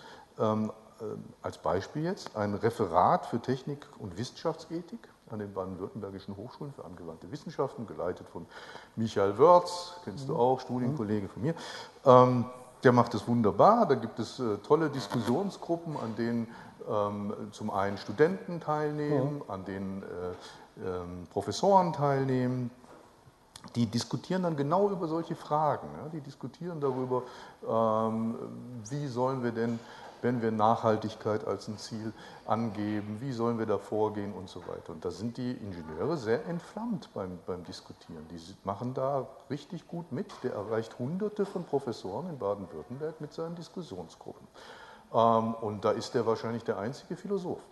als Beispiel jetzt, ein Referat für Technik und Wissenschaftsethik an den baden-württembergischen Hochschulen für angewandte Wissenschaften, geleitet von Michael Wörz, kennst du auch, Studienkollege von mir. Ähm, der macht das wunderbar, da gibt es äh, tolle Diskussionsgruppen, an denen ähm, zum einen Studenten teilnehmen, mhm. an denen äh, äh, Professoren teilnehmen. Die diskutieren dann genau über solche Fragen. Ja? Die diskutieren darüber, ähm, wie sollen wir denn, wenn wir Nachhaltigkeit als ein Ziel angeben, wie sollen wir da vorgehen und so weiter. Und da sind die Ingenieure sehr entflammt beim, beim Diskutieren. Die machen da richtig gut mit. Der erreicht Hunderte von Professoren in Baden-Württemberg mit seinen Diskussionsgruppen. Ähm, und da ist der wahrscheinlich der einzige Philosoph.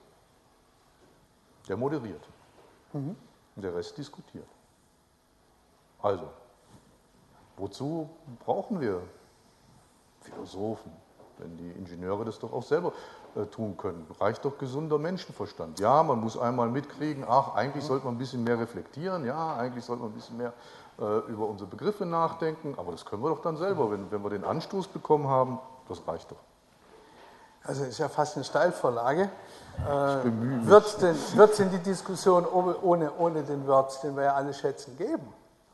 Der moderiert. Mhm. Und der Rest diskutiert. Also, wozu brauchen wir Philosophen? Wenn die Ingenieure das doch auch selber äh, tun können. Reicht doch gesunder Menschenverstand. Ja, man muss einmal mitkriegen, ach, eigentlich sollte man ein bisschen mehr reflektieren, ja, eigentlich sollte man ein bisschen mehr äh, über unsere Begriffe nachdenken, aber das können wir doch dann selber, wenn, wenn wir den Anstoß bekommen haben, das reicht doch. Also ist ja fast eine Steilvorlage. Äh, Wird es denn, wird's denn die Diskussion ohne, ohne den Wörz, den wir ja alle schätzen, geben?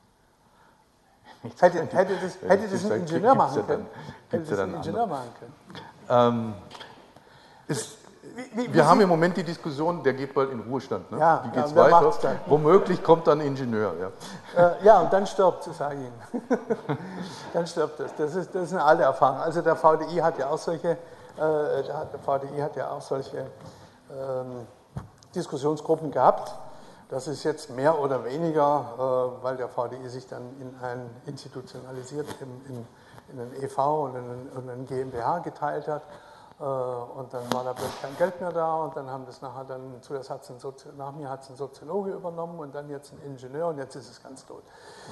Hätte, hätte das, hätte das ein Ingenieur machen können? Hätte das ein Ingenieur machen können? Ähm, ist, wie, wie, wir wie haben im Moment die Diskussion, der geht bald in Ruhestand. Ne? Ja, wie geht es ja, weiter? Womöglich kommt dann ein Ingenieur. Ja, äh, ja und dann stirbt es, sage ich Ihnen. Dann stirbt es. Das ist, das ist eine alte Erfahrung. Also der V D I hat ja auch solche, äh, der V D I hat ja auch solche ähm, Diskussionsgruppen gehabt. Das ist jetzt mehr oder weniger, äh, weil der V D I sich dann in ein institutionalisiert, in, in, in einen E V und in, in einen GmbH geteilt hat. Äh, und dann war da plötzlich kein Geld mehr da und dann haben das nachher dann, zuerst hat's ein Sozi- nach mir hat es ein Soziologe übernommen und dann jetzt ein Ingenieur und jetzt ist es ganz tot.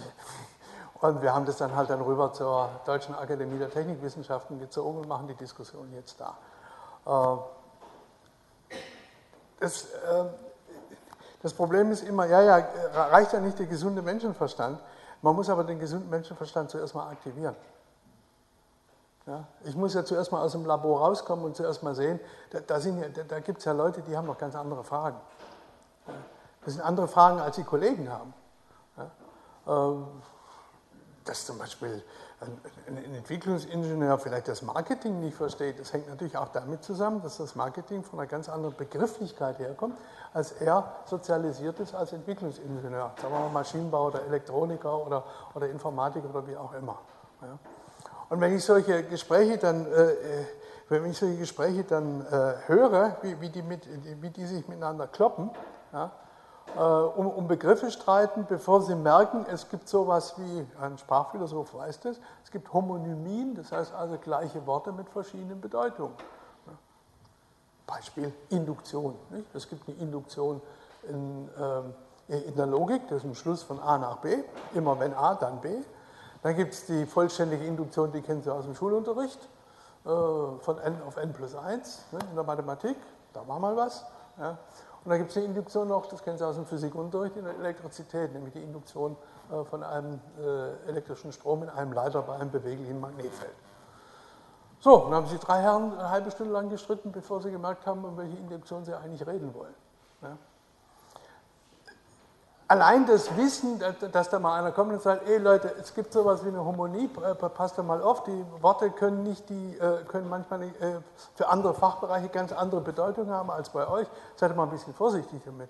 Und wir haben das dann halt dann rüber zur Deutschen Akademie der Technikwissenschaften gezogen und machen die Diskussion jetzt da. Äh, das, äh, Das Problem ist immer, ja, ja, reicht ja nicht der gesunde Menschenverstand. Man muss aber den gesunden Menschenverstand zuerst mal aktivieren. Ja, ich muss ja zuerst mal aus dem Labor rauskommen und zuerst mal sehen, da, da, sind ja, da, da gibt es ja Leute, die haben noch ganz andere Fragen. Ja, das sind andere Fragen, als die Kollegen haben. Ja, ähm, dass zum Beispiel ein, ein Entwicklungsingenieur vielleicht das Marketing nicht versteht, das hängt natürlich auch damit zusammen, dass das Marketing von einer ganz anderen Begrifflichkeit herkommt, als er sozialisiert ist als Entwicklungsingenieur. Sagen wir mal Maschinenbauer oder Elektroniker oder, oder Informatiker oder wie auch immer. Ja. Und wenn ich solche Gespräche dann, äh, wenn ich solche Gespräche dann äh, höre, wie, wie, die mit, wie die sich miteinander kloppen, ja, äh, um, um Begriffe streiten, bevor sie merken, es gibt sowas wie, ein Sprachphilosoph weiß das, es gibt Homonymien, das heißt also gleiche Worte mit verschiedenen Bedeutungen. Ja. Beispiel Induktion. Nicht? Es gibt eine Induktion in, äh, in der Logik, das ist ein Schluss von A nach B, immer wenn A, dann B. Dann gibt es die vollständige Induktion, die kennen Sie aus dem Schulunterricht, von n auf n plus eins in der Mathematik, da war mal was. Ja. Und dann gibt es eine Induktion noch, das kennen Sie aus dem Physikunterricht, in der Elektrizität, nämlich die Induktion von einem elektrischen Strom in einem Leiter bei einem beweglichen Magnetfeld. So, dann haben Sie drei Herren eine halbe Stunde lang gestritten, bevor Sie gemerkt haben, um welche Induktion Sie eigentlich reden wollen. Ja. Allein das Wissen, dass da mal einer kommt und sagt, ey Leute, es gibt sowas wie eine Homonie, passt da mal auf, die Worte können, nicht die, können manchmal nicht, für andere Fachbereiche ganz andere Bedeutung haben als bei euch. Seid mal ein bisschen vorsichtig damit.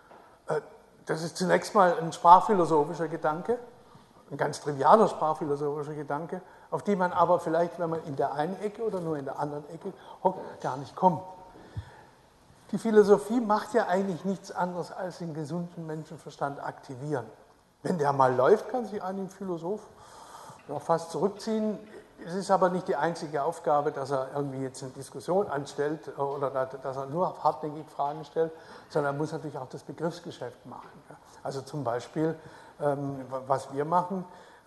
Das ist zunächst mal ein sprachphilosophischer Gedanke, ein ganz trivialer sprachphilosophischer Gedanke, auf die man aber vielleicht, wenn man in der einen Ecke oder nur in der anderen Ecke hockt, gar nicht kommt. Die Philosophie macht ja eigentlich nichts anderes als den gesunden Menschenverstand aktivieren. Wenn der mal läuft, kann sich ein Philosoph ja, fast zurückziehen. Es ist aber nicht die einzige Aufgabe, dass er irgendwie jetzt eine Diskussion anstellt oder dass er nur hartnäckig Fragen stellt, sondern er muss natürlich auch das Begriffsgeschäft machen. Also zum Beispiel, was wir machen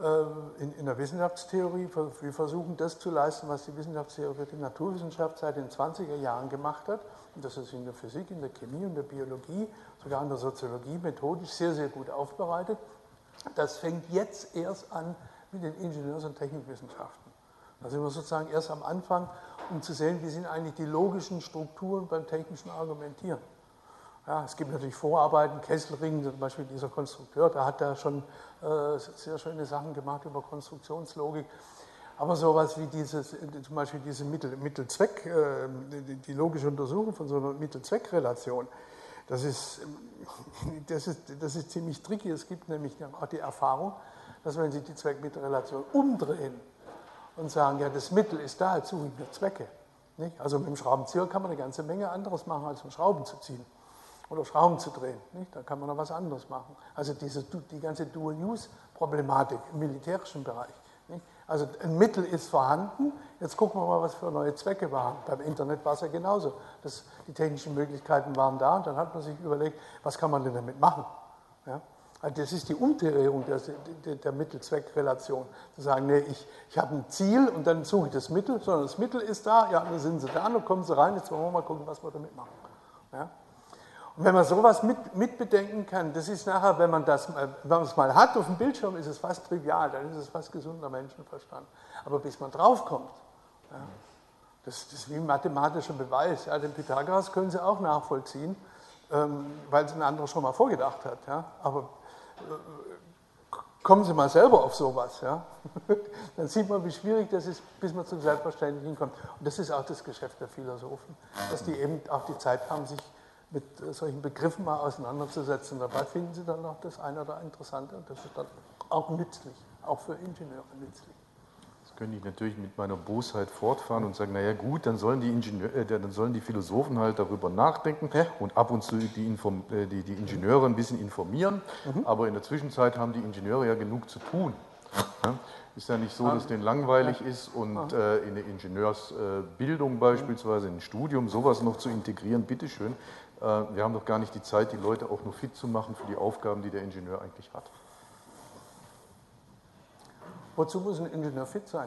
in der Wissenschaftstheorie, wir versuchen das zu leisten, was die Wissenschaftstheorie der Naturwissenschaft seit den zwanziger Jahren gemacht hat. Und das ist in der Physik, in der Chemie und der Biologie, sogar in der Soziologie methodisch sehr, sehr gut aufbereitet. Das fängt jetzt erst an mit den Ingenieurs- und Technikwissenschaften. Da sind wir sozusagen erst am Anfang, um zu sehen, wie sind eigentlich die logischen Strukturen beim technischen Argumentieren. Ja, es gibt natürlich Vorarbeiten, Kesselring, zum Beispiel dieser Konstrukteur, der hat da schon äh, sehr schöne Sachen gemacht über Konstruktionslogik. Aber sowas wie dieses, zum Beispiel diese Mittel, Mittelzweck, äh, die, die logische Untersuchung von so einer Mittelzweckrelation, das ist, das, ist, das ist ziemlich tricky. Es gibt nämlich auch die Erfahrung, dass wenn Sie die Zweck-Mittel-Relation umdrehen und sagen, ja, das Mittel ist da, jetzt suche ich mir Zwecke. Nicht? Also mit dem Schraubenzieher kann man eine ganze Menge anderes machen, als um Schrauben zu ziehen oder Schrauben zu drehen. Nicht? Da kann man noch was anderes machen. Also diese, die ganze Dual-Use-Problematik im militärischen Bereich. Nicht? Also ein Mittel ist vorhanden, jetzt gucken wir mal, was für neue Zwecke wir haben. Beim Internet war es ja genauso. Das, die technischen Möglichkeiten waren da und dann hat man sich überlegt, was kann man denn damit machen? Ja? Also das ist die Umdrehung der, der, der Mittel-Zweck-Relation. Zu sagen, nee, ich, ich habe ein Ziel und dann suche ich das Mittel, sondern das Mittel ist da, ja, dann sind sie da, dann kommen sie rein, jetzt wollen wir mal gucken, was wir damit machen. Ja? Und wenn man sowas mit, mit bedenken kann, das ist nachher, wenn man, das, wenn man es mal hat auf dem Bildschirm, ist es fast trivial, dann ist es fast gesunder Menschenverstand. Aber bis man draufkommt, ja, das, das ist wie ein mathematischer Beweis. Ja, den Pythagoras können Sie auch nachvollziehen, ähm, weil es ein anderer schon mal vorgedacht hat. Ja. Aber äh, kommen Sie mal selber auf sowas. Ja. Dann sieht man, wie schwierig das ist, bis man zum Selbstverständlichen kommt. Und das ist auch das Geschäft der Philosophen, dass die eben auch die Zeit haben, sich mit solchen Begriffen mal auseinanderzusetzen. Dabei finden Sie dann noch das eine oder Interessante und das ist dann auch nützlich, auch für Ingenieure nützlich. Jetzt könnte ich natürlich mit meiner Bosheit fortfahren und sagen, naja gut, dann sollen die, Ingenieur, äh, dann sollen die Philosophen halt darüber nachdenken ja. und ab und zu die, Inform, äh, die, die Ingenieure ein bisschen informieren, mhm. aber in der Zwischenzeit haben die Ingenieure ja genug zu tun. Ja? Ist ja nicht so, dass denen langweilig ja. ist und äh, in eine Ingenieursbildung beispielsweise, in ein Studium, sowas noch zu integrieren, bitteschön. Wir haben doch gar nicht die Zeit, die Leute auch nur fit zu machen für die Aufgaben, die der Ingenieur eigentlich hat. Wozu muss ein Ingenieur fit sein?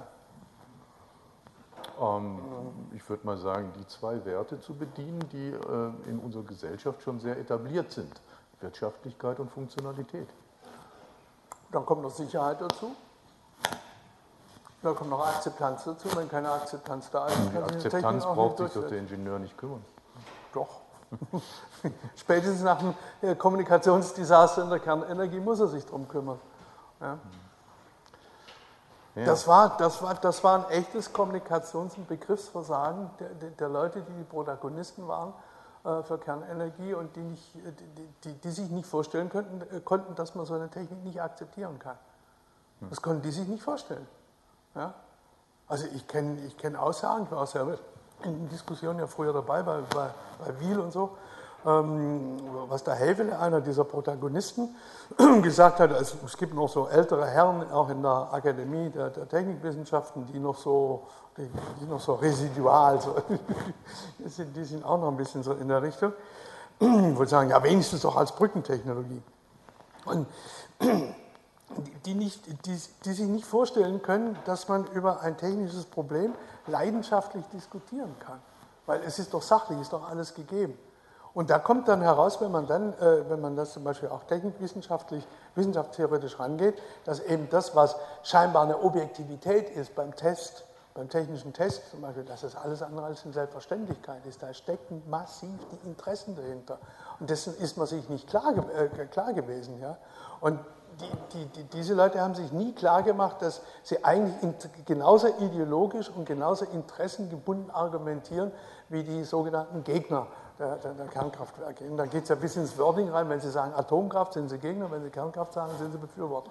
Ähm, ich würde mal sagen, die zwei Werte zu bedienen, die äh, in unserer Gesellschaft schon sehr etabliert sind. Wirtschaftlichkeit und Funktionalität. Dann kommt noch Sicherheit dazu. Da kommt noch Akzeptanz dazu. Wenn keine Akzeptanz da ist, Die kann sich eine Akzeptanz Technik auch braucht nicht sich doch der durchsetzen. Ingenieur nicht kümmern. Doch. Spätestens nach dem äh, Kommunikationsdesaster in der Kernenergie muss er sich darum kümmern. Ja. Ja. Das, war, das, war, das war ein echtes Kommunikations- und Begriffsversagen der, der, der Leute, die die Protagonisten waren äh, für Kernenergie und die, nicht, die, die, die sich nicht vorstellen könnten, äh, konnten, dass man so eine Technik nicht akzeptieren kann. Das konnten die sich nicht vorstellen. Ja? Also ich kenne ich kenn Aussagen, ich war auch selber in Diskussionen ja früher dabei, bei, bei, bei Wiel und so, ähm, was der Häfele, einer dieser Protagonisten, gesagt hat, also es gibt noch so ältere Herren, auch in der Akademie der, der Technikwissenschaften, die noch so, die, die noch so residual, so, die, sind, die sind auch noch ein bisschen so in der Richtung, wo sie sagen, ja wenigstens doch als Brückentechnologie. Und Die, nicht, die, die sich nicht vorstellen können, dass man über ein technisches Problem leidenschaftlich diskutieren kann. Weil es ist doch sachlich, ist doch alles gegeben. Und da kommt dann heraus, wenn man dann, äh, wenn man das zum Beispiel auch technikwissenschaftlich, wissenschaftstheoretisch rangeht, dass eben das, was scheinbar eine Objektivität ist beim Test, beim technischen Test zum Beispiel, dass das alles andere als eine Selbstverständlichkeit ist. Da stecken massiv die Interessen dahinter. Und dessen ist man sich nicht klar, äh, klar gewesen. Ja? Und Die, die, die, diese Leute haben sich nie klar gemacht, dass sie eigentlich in, genauso ideologisch und genauso interessengebunden argumentieren wie die sogenannten Gegner der, der, der Kernkraftwerke. Und da geht es ja bis ins Wording rein. Wenn Sie sagen Atomkraft, sind Sie Gegner. Wenn Sie Kernkraft sagen, sind Sie Befürworter.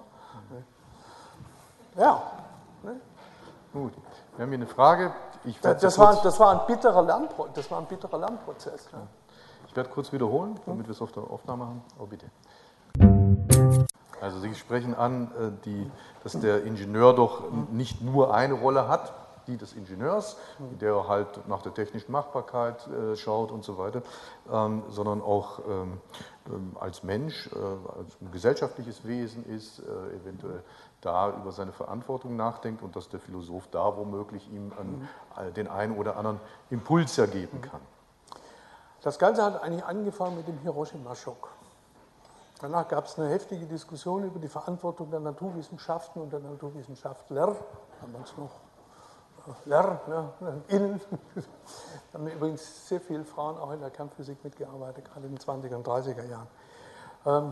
Ja. Ne? Gut. Wir haben hier eine Frage. Ich das, das, kurz, war, das, war ein bitterer Lernpro das war ein bitterer Lernprozess. Ne? Ich werde kurz wiederholen, damit wir es auf der Aufnahme haben. Oh, bitte. Also Sie sprechen an, die, dass der Ingenieur doch nicht nur eine Rolle hat, die des Ingenieurs, der halt nach der technischen Machbarkeit schaut und so weiter, sondern auch als Mensch, als ein gesellschaftliches Wesen ist, eventuell da über seine Verantwortung nachdenkt und dass der Philosoph da womöglich ihm den einen oder anderen Impuls ja geben kann. Das Ganze hat eigentlich angefangen mit dem Hiroshima-Schock. Danach gab es eine heftige Diskussion über die Verantwortung der Naturwissenschaften und der Naturwissenschaftler, damals noch äh, Ler, ne, innen. Da haben übrigens sehr viele Frauen auch in der Kernphysik mitgearbeitet, gerade in den zwanziger und dreißiger Jahren. Ähm,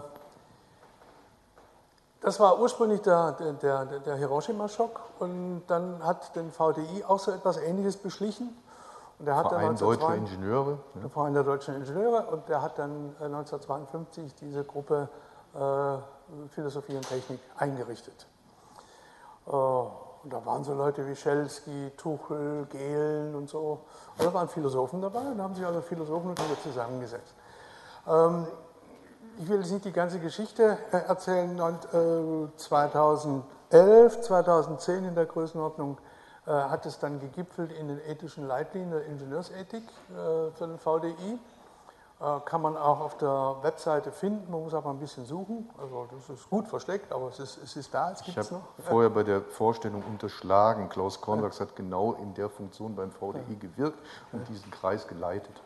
das war ursprünglich der, der, der, der Hiroshima-Schock und dann hat den V D I auch so etwas Ähnliches beschlichen. Und der hat Verein Deutscher Ingenieure. Der Verein der Deutschen Ingenieure und der hat dann neunzehnhundertzweiundfünfzig diese Gruppe äh, Philosophie und Technik eingerichtet. Äh, und da waren so Leute wie Schelsky, Tuchel, Gehlen und so. Also da waren Philosophen dabei und da haben sich also Philosophen und Leute zusammengesetzt. Ähm, ich will jetzt nicht die ganze Geschichte erzählen. Und, äh, zweitausendelf, zweitausendzehn in der Größenordnung hat es dann gegipfelt in den ethischen Leitlinien der Ingenieursethik äh, für den V D I. Äh, kann man auch auf der Webseite finden, man muss aber ein bisschen suchen. Also das ist gut versteckt, aber es ist, es ist da, es gibt es noch. Ich habe vorher bei der Vorstellung unterschlagen, Klaus Conrax hat genau in der Funktion beim V D I gewirkt und diesen Kreis geleitet.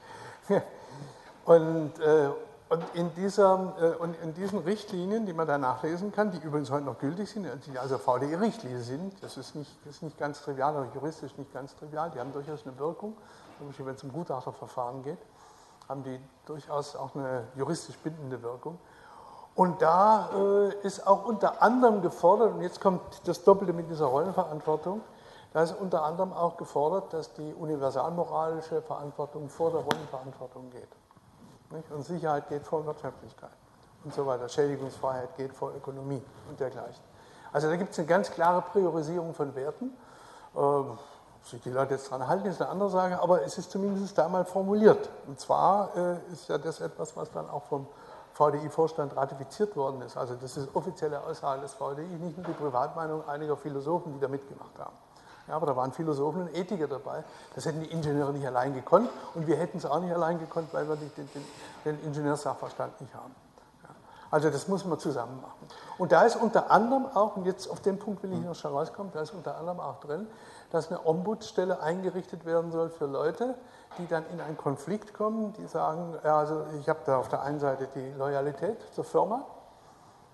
Und, äh, und, in dieser, äh, und in diesen Richtlinien, die man da nachlesen kann, die übrigens heute noch gültig sind, die also V D I-Richtlinien sind, das ist, nicht, das ist nicht ganz trivial, oder juristisch nicht ganz trivial, die haben durchaus eine Wirkung, zum Beispiel wenn es um Gutachterverfahren geht, haben die durchaus auch eine juristisch bindende Wirkung. Und da äh, ist auch unter anderem gefordert, und jetzt kommt das Doppelte mit dieser Rollenverantwortung, da ist unter anderem auch gefordert, dass die universalmoralische Verantwortung vor der Rollenverantwortung geht. Und Sicherheit geht vor Wirtschaftlichkeit und so weiter. Schädigungsfreiheit geht vor Ökonomie und dergleichen. Also da gibt es eine ganz klare Priorisierung von Werten. Ob sich die Leute jetzt daran halten, ist eine andere Sache, aber es ist zumindest da mal formuliert. Und zwar ist ja das etwas, was dann auch vom V D I-Vorstand ratifiziert worden ist. Also das ist offizielle Aussage des V D I, nicht nur die Privatmeinung einiger Philosophen, die da mitgemacht haben. Ja, aber da waren Philosophen und Ethiker dabei. Das hätten die Ingenieure nicht allein gekonnt und wir hätten es auch nicht allein gekonnt, weil wir nicht den, den, den Ingenieurssachverstand nicht haben. Ja, also das muss man zusammen machen. Und da ist unter anderem auch, und jetzt auf den Punkt will ich noch schon rauskommen, da ist unter anderem auch drin, dass eine Ombudsstelle eingerichtet werden soll für Leute, die dann in einen Konflikt kommen, die sagen, ja, also ich habe da auf der einen Seite die Loyalität zur Firma,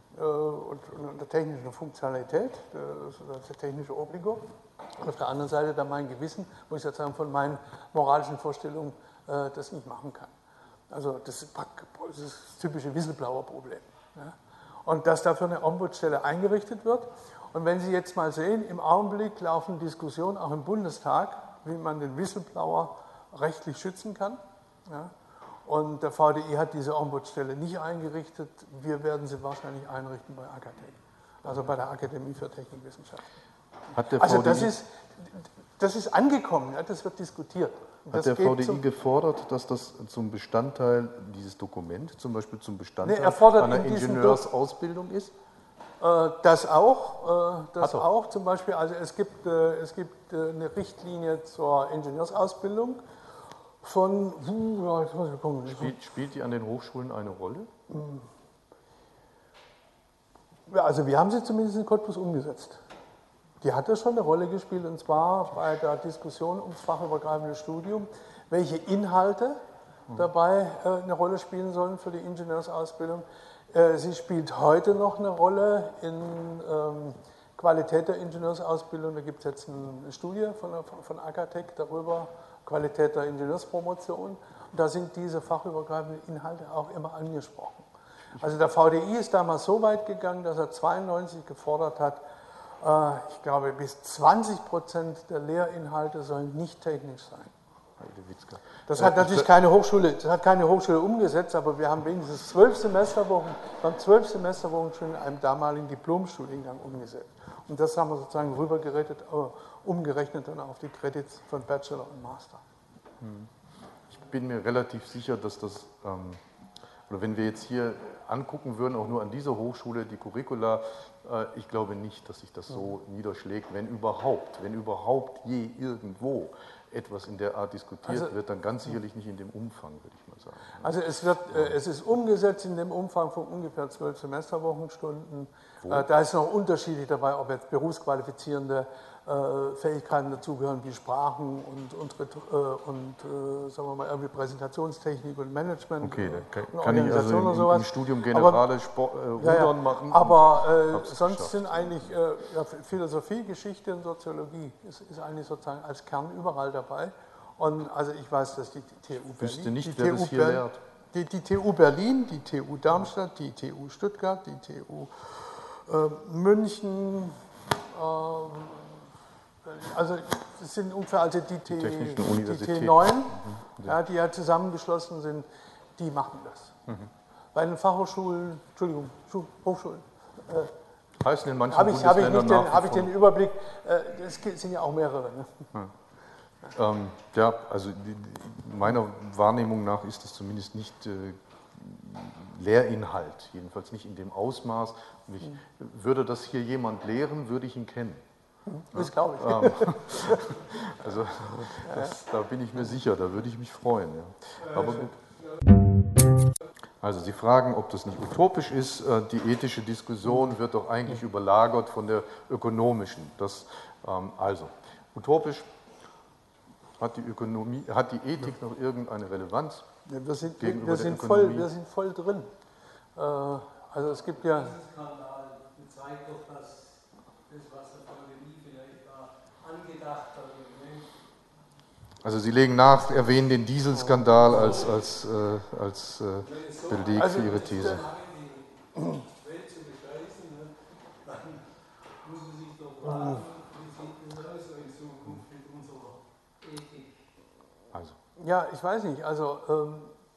äh, und, und der technischen Funktionalität, das, das technische Obligo. Und auf der anderen Seite dann mein Gewissen, wo ich sozusagen von meinen moralischen Vorstellungen äh, das nicht machen kann. Also das ist, das, ist das typische Whistleblower-Problem. Ja? Und dass dafür eine Ombudsstelle eingerichtet wird. Und wenn Sie jetzt mal sehen, im Augenblick laufen Diskussionen auch im Bundestag, wie man den Whistleblower rechtlich schützen kann. Ja? Und der V D I hat diese Ombudsstelle nicht eingerichtet. Wir werden sie wahrscheinlich einrichten bei Akatech, also bei der Akademie für Technikwissenschaften. Hat der also V D I das ist, das ist angekommen, ja, das wird diskutiert. Hat das der V D I gefordert, dass das zum Bestandteil, dieses Dokument zum Beispiel zum Bestandteil nee, einer in Ingenieursausbildung ist? Äh, das auch, äh, das auch zum Beispiel, also es gibt, äh, es gibt äh, eine Richtlinie zur Ingenieursausbildung von, uh, ja, jetzt muss ich gucken. Spielt, spielt die an den Hochschulen eine Rolle? Ja, also wir haben sie zumindest in Cottbus umgesetzt. Die hat ja schon eine Rolle gespielt, und zwar bei der Diskussion ums fachübergreifende Studium, welche Inhalte dabei äh, eine Rolle spielen sollen für die Ingenieursausbildung. Äh, sie spielt heute noch eine Rolle in ähm, Qualität der Ingenieursausbildung. Da gibt es jetzt eine Studie von, von Akatech darüber, Qualität der Ingenieurspromotion. Und da sind diese fachübergreifenden Inhalte auch immer angesprochen. Also der V D I ist damals so weit gegangen, dass er zweiundneunzig gefordert hat, ich glaube, bis zwanzig Prozent der Lehrinhalte sollen nicht technisch sein. Das hat natürlich keine Hochschule, das hat keine Hochschule umgesetzt, aber wir haben wenigstens zwölf Semesterwochen, wir haben zwölf Semesterwochen schon in einem damaligen Diplomstudiengang umgesetzt. Und das haben wir sozusagen rübergerettet, umgerechnet dann auf die Credits von Bachelor und Master. Ich bin mir relativ sicher, dass das, ähm, oder wenn wir jetzt hier angucken würden, auch nur an dieser Hochschule, die Curricula, äh, ich glaube nicht, dass sich das so mhm. niederschlägt, wenn überhaupt, wenn überhaupt je irgendwo etwas in der Art diskutiert also, wird, dann ganz sicherlich nicht in dem Umfang, würde ich mal sagen. Also es, wird, äh, es ist umgesetzt in dem Umfang von ungefähr zwölf Semesterwochenstunden. Äh, da ist noch unterschiedlich dabei, ob jetzt berufsqualifizierende äh, Fähigkeiten dazugehören, wie Sprachen und, und, äh, und äh, sagen wir mal, irgendwie Präsentationstechnik und Management. Okay, äh, dann kann, kann ich also im, sowas. im Studium Generale aber, Sport, äh, Rudern ja, ja. machen. Aber äh, sonst geschafft. sind eigentlich äh, ja, Philosophie, Geschichte und Soziologie ist, ist eigentlich sozusagen als Kern überall dabei. Und also ich weiß, dass die, die T U Berlin, ich wüsste nicht, die wer T U das hier Berlin, lehrt. Die, die T U Berlin, die T U Darmstadt, die T U Stuttgart, die T U äh, München, äh, also das sind ungefähr also die, T, die, die T neun, mhm. ja, die ja zusammengeschlossen sind, die machen das. Mhm. Bei den Fachhochschulen, Entschuldigung, Hochschulen, äh, heißen in manchen habe ich, hab ich, nicht den, hab ich vor. den Überblick, äh, es sind ja auch mehrere. Ne? Ja. Ähm, ja, also die, die, meiner Wahrnehmung nach ist das zumindest nicht äh, Lehrinhalt, jedenfalls nicht in dem Ausmaß. Und ich, mhm. würde das hier jemand lehren, würde ich ihn kennen. Das ja? glaube ich. Ähm, also das, da bin ich mir sicher, da würde ich mich freuen. Ja. Aber gut. Also Sie fragen, ob das nicht utopisch ist. Die ethische Diskussion wird doch eigentlich überlagert von der ökonomischen. Das, ähm, also, utopisch. Hat die, Ökonomie, hat die Ethik noch irgendeine Relevanz? Ja, wir, sind, wir, sind voll, wir sind voll drin. Äh, also es gibt ja... Dieser Skandal zeigt doch, dass das, was der V D I vielleicht da angedacht hat. Also Sie legen nach, erwähnen den Dieselskandal als, als, äh, als äh, Beleg also, für Ihre These. Die Welt zu bescheißen, dann muss man sich doch fragen, wie sieht das aus in Zukunft mit unserer Ethik? Also. Ja, ich weiß nicht. Also ähm,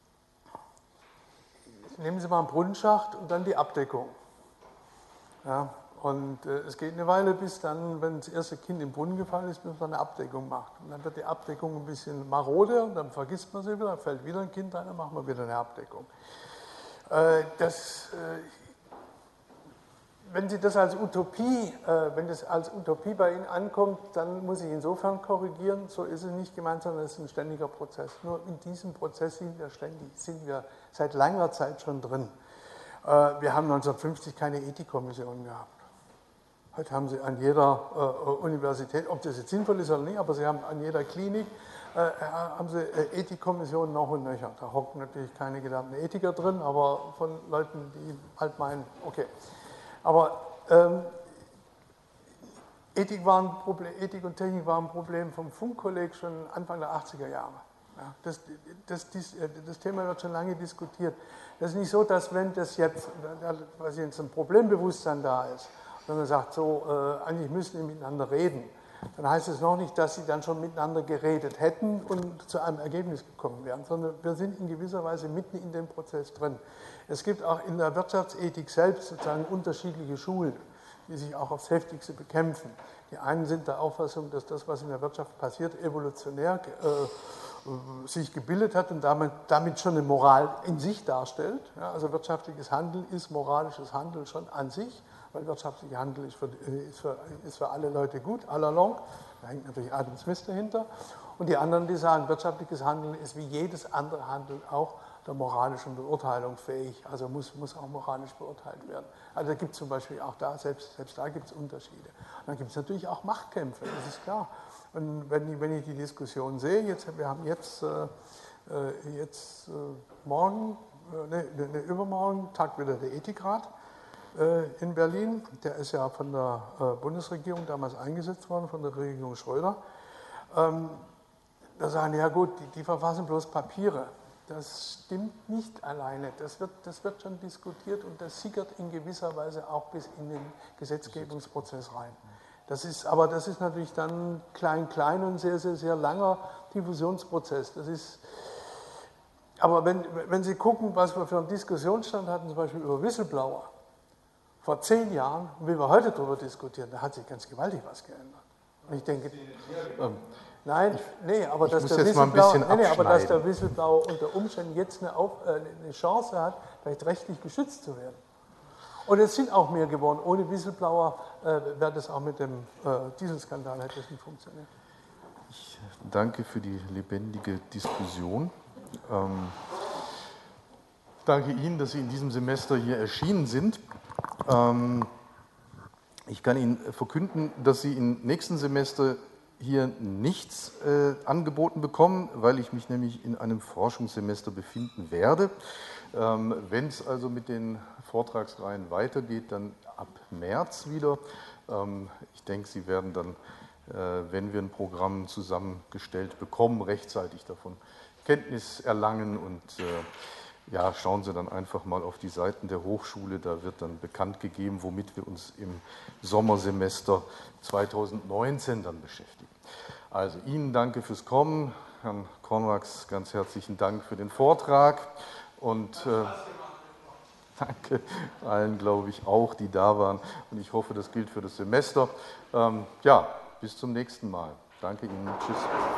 nehmen Sie mal einen Brunnenschacht und dann die Abdeckung. Ja, und äh, es geht eine Weile, bis dann, wenn das erste Kind im Brunnen gefallen ist, bis man eine Abdeckung macht. Und dann wird die Abdeckung ein bisschen marode und dann vergisst man sie wieder, dann fällt wieder ein Kind ein, dann machen wir wieder eine Abdeckung. Äh, das, äh, wenn Sie das als Utopie, äh, wenn das als Utopie bei Ihnen ankommt, dann muss ich insofern korrigieren, so ist es nicht gemeint, sondern es ist ein ständiger Prozess. Nur in diesem Prozess sind wir ständig, sind wir seit langer Zeit schon drin. Äh, wir haben neunzehnhundertfünfzig keine Ethikkommission gehabt. Heute haben Sie an jeder äh, Universität, ob das jetzt sinnvoll ist oder nicht, aber Sie haben an jeder Klinik äh, haben Sie äh, Ethikkommissionen noch und nöcher. Da hocken natürlich keine gelernten Ethiker drin, aber von Leuten, die halt meinen, okay. Aber ähm, Ethik, war ein Problem, Ethik und Technik waren ein Problem vom Funkkolleg schon Anfang der achtziger Jahre. Ja, das, das, das, das Thema wird schon lange diskutiert. Das ist nicht so, dass wenn das jetzt, was jetzt ein Problembewusstsein da ist, wenn man sagt, so, äh, eigentlich müssen wir miteinander reden, dann heißt es noch nicht, dass sie dann schon miteinander geredet hätten und zu einem Ergebnis gekommen wären, sondern wir sind in gewisser Weise mitten in dem Prozess drin. Es gibt auch in der Wirtschaftsethik selbst sozusagen unterschiedliche Schulen, die sich auch aufs Heftigste bekämpfen. Die einen sind der Auffassung, dass das, was in der Wirtschaft passiert, evolutionär äh, sich gebildet hat und damit, damit schon eine Moral in sich darstellt. Ja, also wirtschaftliches Handeln ist moralisches Handeln schon an sich, weil wirtschaftlicher Handel ist für, ist, für, ist für alle Leute gut, all along. Da hängt natürlich Adam Smith dahinter. Und die anderen, die sagen, wirtschaftliches Handeln ist wie jedes andere Handeln auch der moralischen Beurteilung fähig, also muss, muss auch moralisch beurteilt werden. Also da gibt es zum Beispiel auch da, selbst, selbst da gibt es Unterschiede. Und dann gibt es natürlich auch Machtkämpfe, das ist klar. Und wenn, wenn ich die Diskussion sehe, jetzt, wir haben jetzt, äh, jetzt äh, morgen, äh, ne, ne, übermorgen, tagt wieder der Ethikrat äh, in Berlin. Der ist ja von der äh, Bundesregierung damals eingesetzt worden, von der Regierung Schröder. Ähm, da sagen die, ja gut, die, die verfassen bloß Papiere. Das stimmt nicht alleine. Das wird, das wird schon diskutiert und das sickert in gewisser Weise auch bis in den Gesetzgebungsprozess rein. Das ist, aber das ist natürlich dann klein, klein und sehr, sehr, sehr langer Diffusionsprozess. Das ist, aber wenn, wenn Sie gucken, was wir für einen Diskussionsstand hatten, zum Beispiel über Whistleblower, vor zehn Jahren, und wie wir heute darüber diskutieren, da hat sich ganz gewaltig was geändert. Und ich denke, ähm, nein, nee, aber, dass der, Whistleblower, nee, nee, aber dass der Whistleblower unter Umständen jetzt eine, Auf, äh, eine Chance hat, vielleicht rechtlich geschützt zu werden. Und es sind auch mehr geworden. Ohne Whistleblower äh, wäre das auch mit dem äh, Dieselskandal hätte das nicht funktioniert. Ich danke für die lebendige Diskussion. Ähm, danke Ihnen, dass Sie in diesem Semester hier erschienen sind. Ähm, ich kann Ihnen verkünden, dass Sie im nächsten Semester hier nichts äh, angeboten bekommen, weil ich mich nämlich in einem Forschungssemester befinden werde. Ähm, wenn es also mit den Vortragsreihen weitergeht, dann ab März wieder. Ähm, ich denke, Sie werden dann, äh, wenn wir ein Programm zusammengestellt bekommen, rechtzeitig davon Kenntnis erlangen und äh, ja, schauen Sie dann einfach mal auf die Seiten der Hochschule, da wird dann bekannt gegeben, womit wir uns im Sommersemester zweitausendneunzehn dann beschäftigen. Also Ihnen danke fürs Kommen, Herrn Konrax ganz herzlichen Dank für den Vortrag und äh, danke allen, glaube ich, auch, die da waren und ich hoffe, das gilt für das Semester. Ähm, ja, bis zum nächsten Mal. Danke Ihnen, tschüss.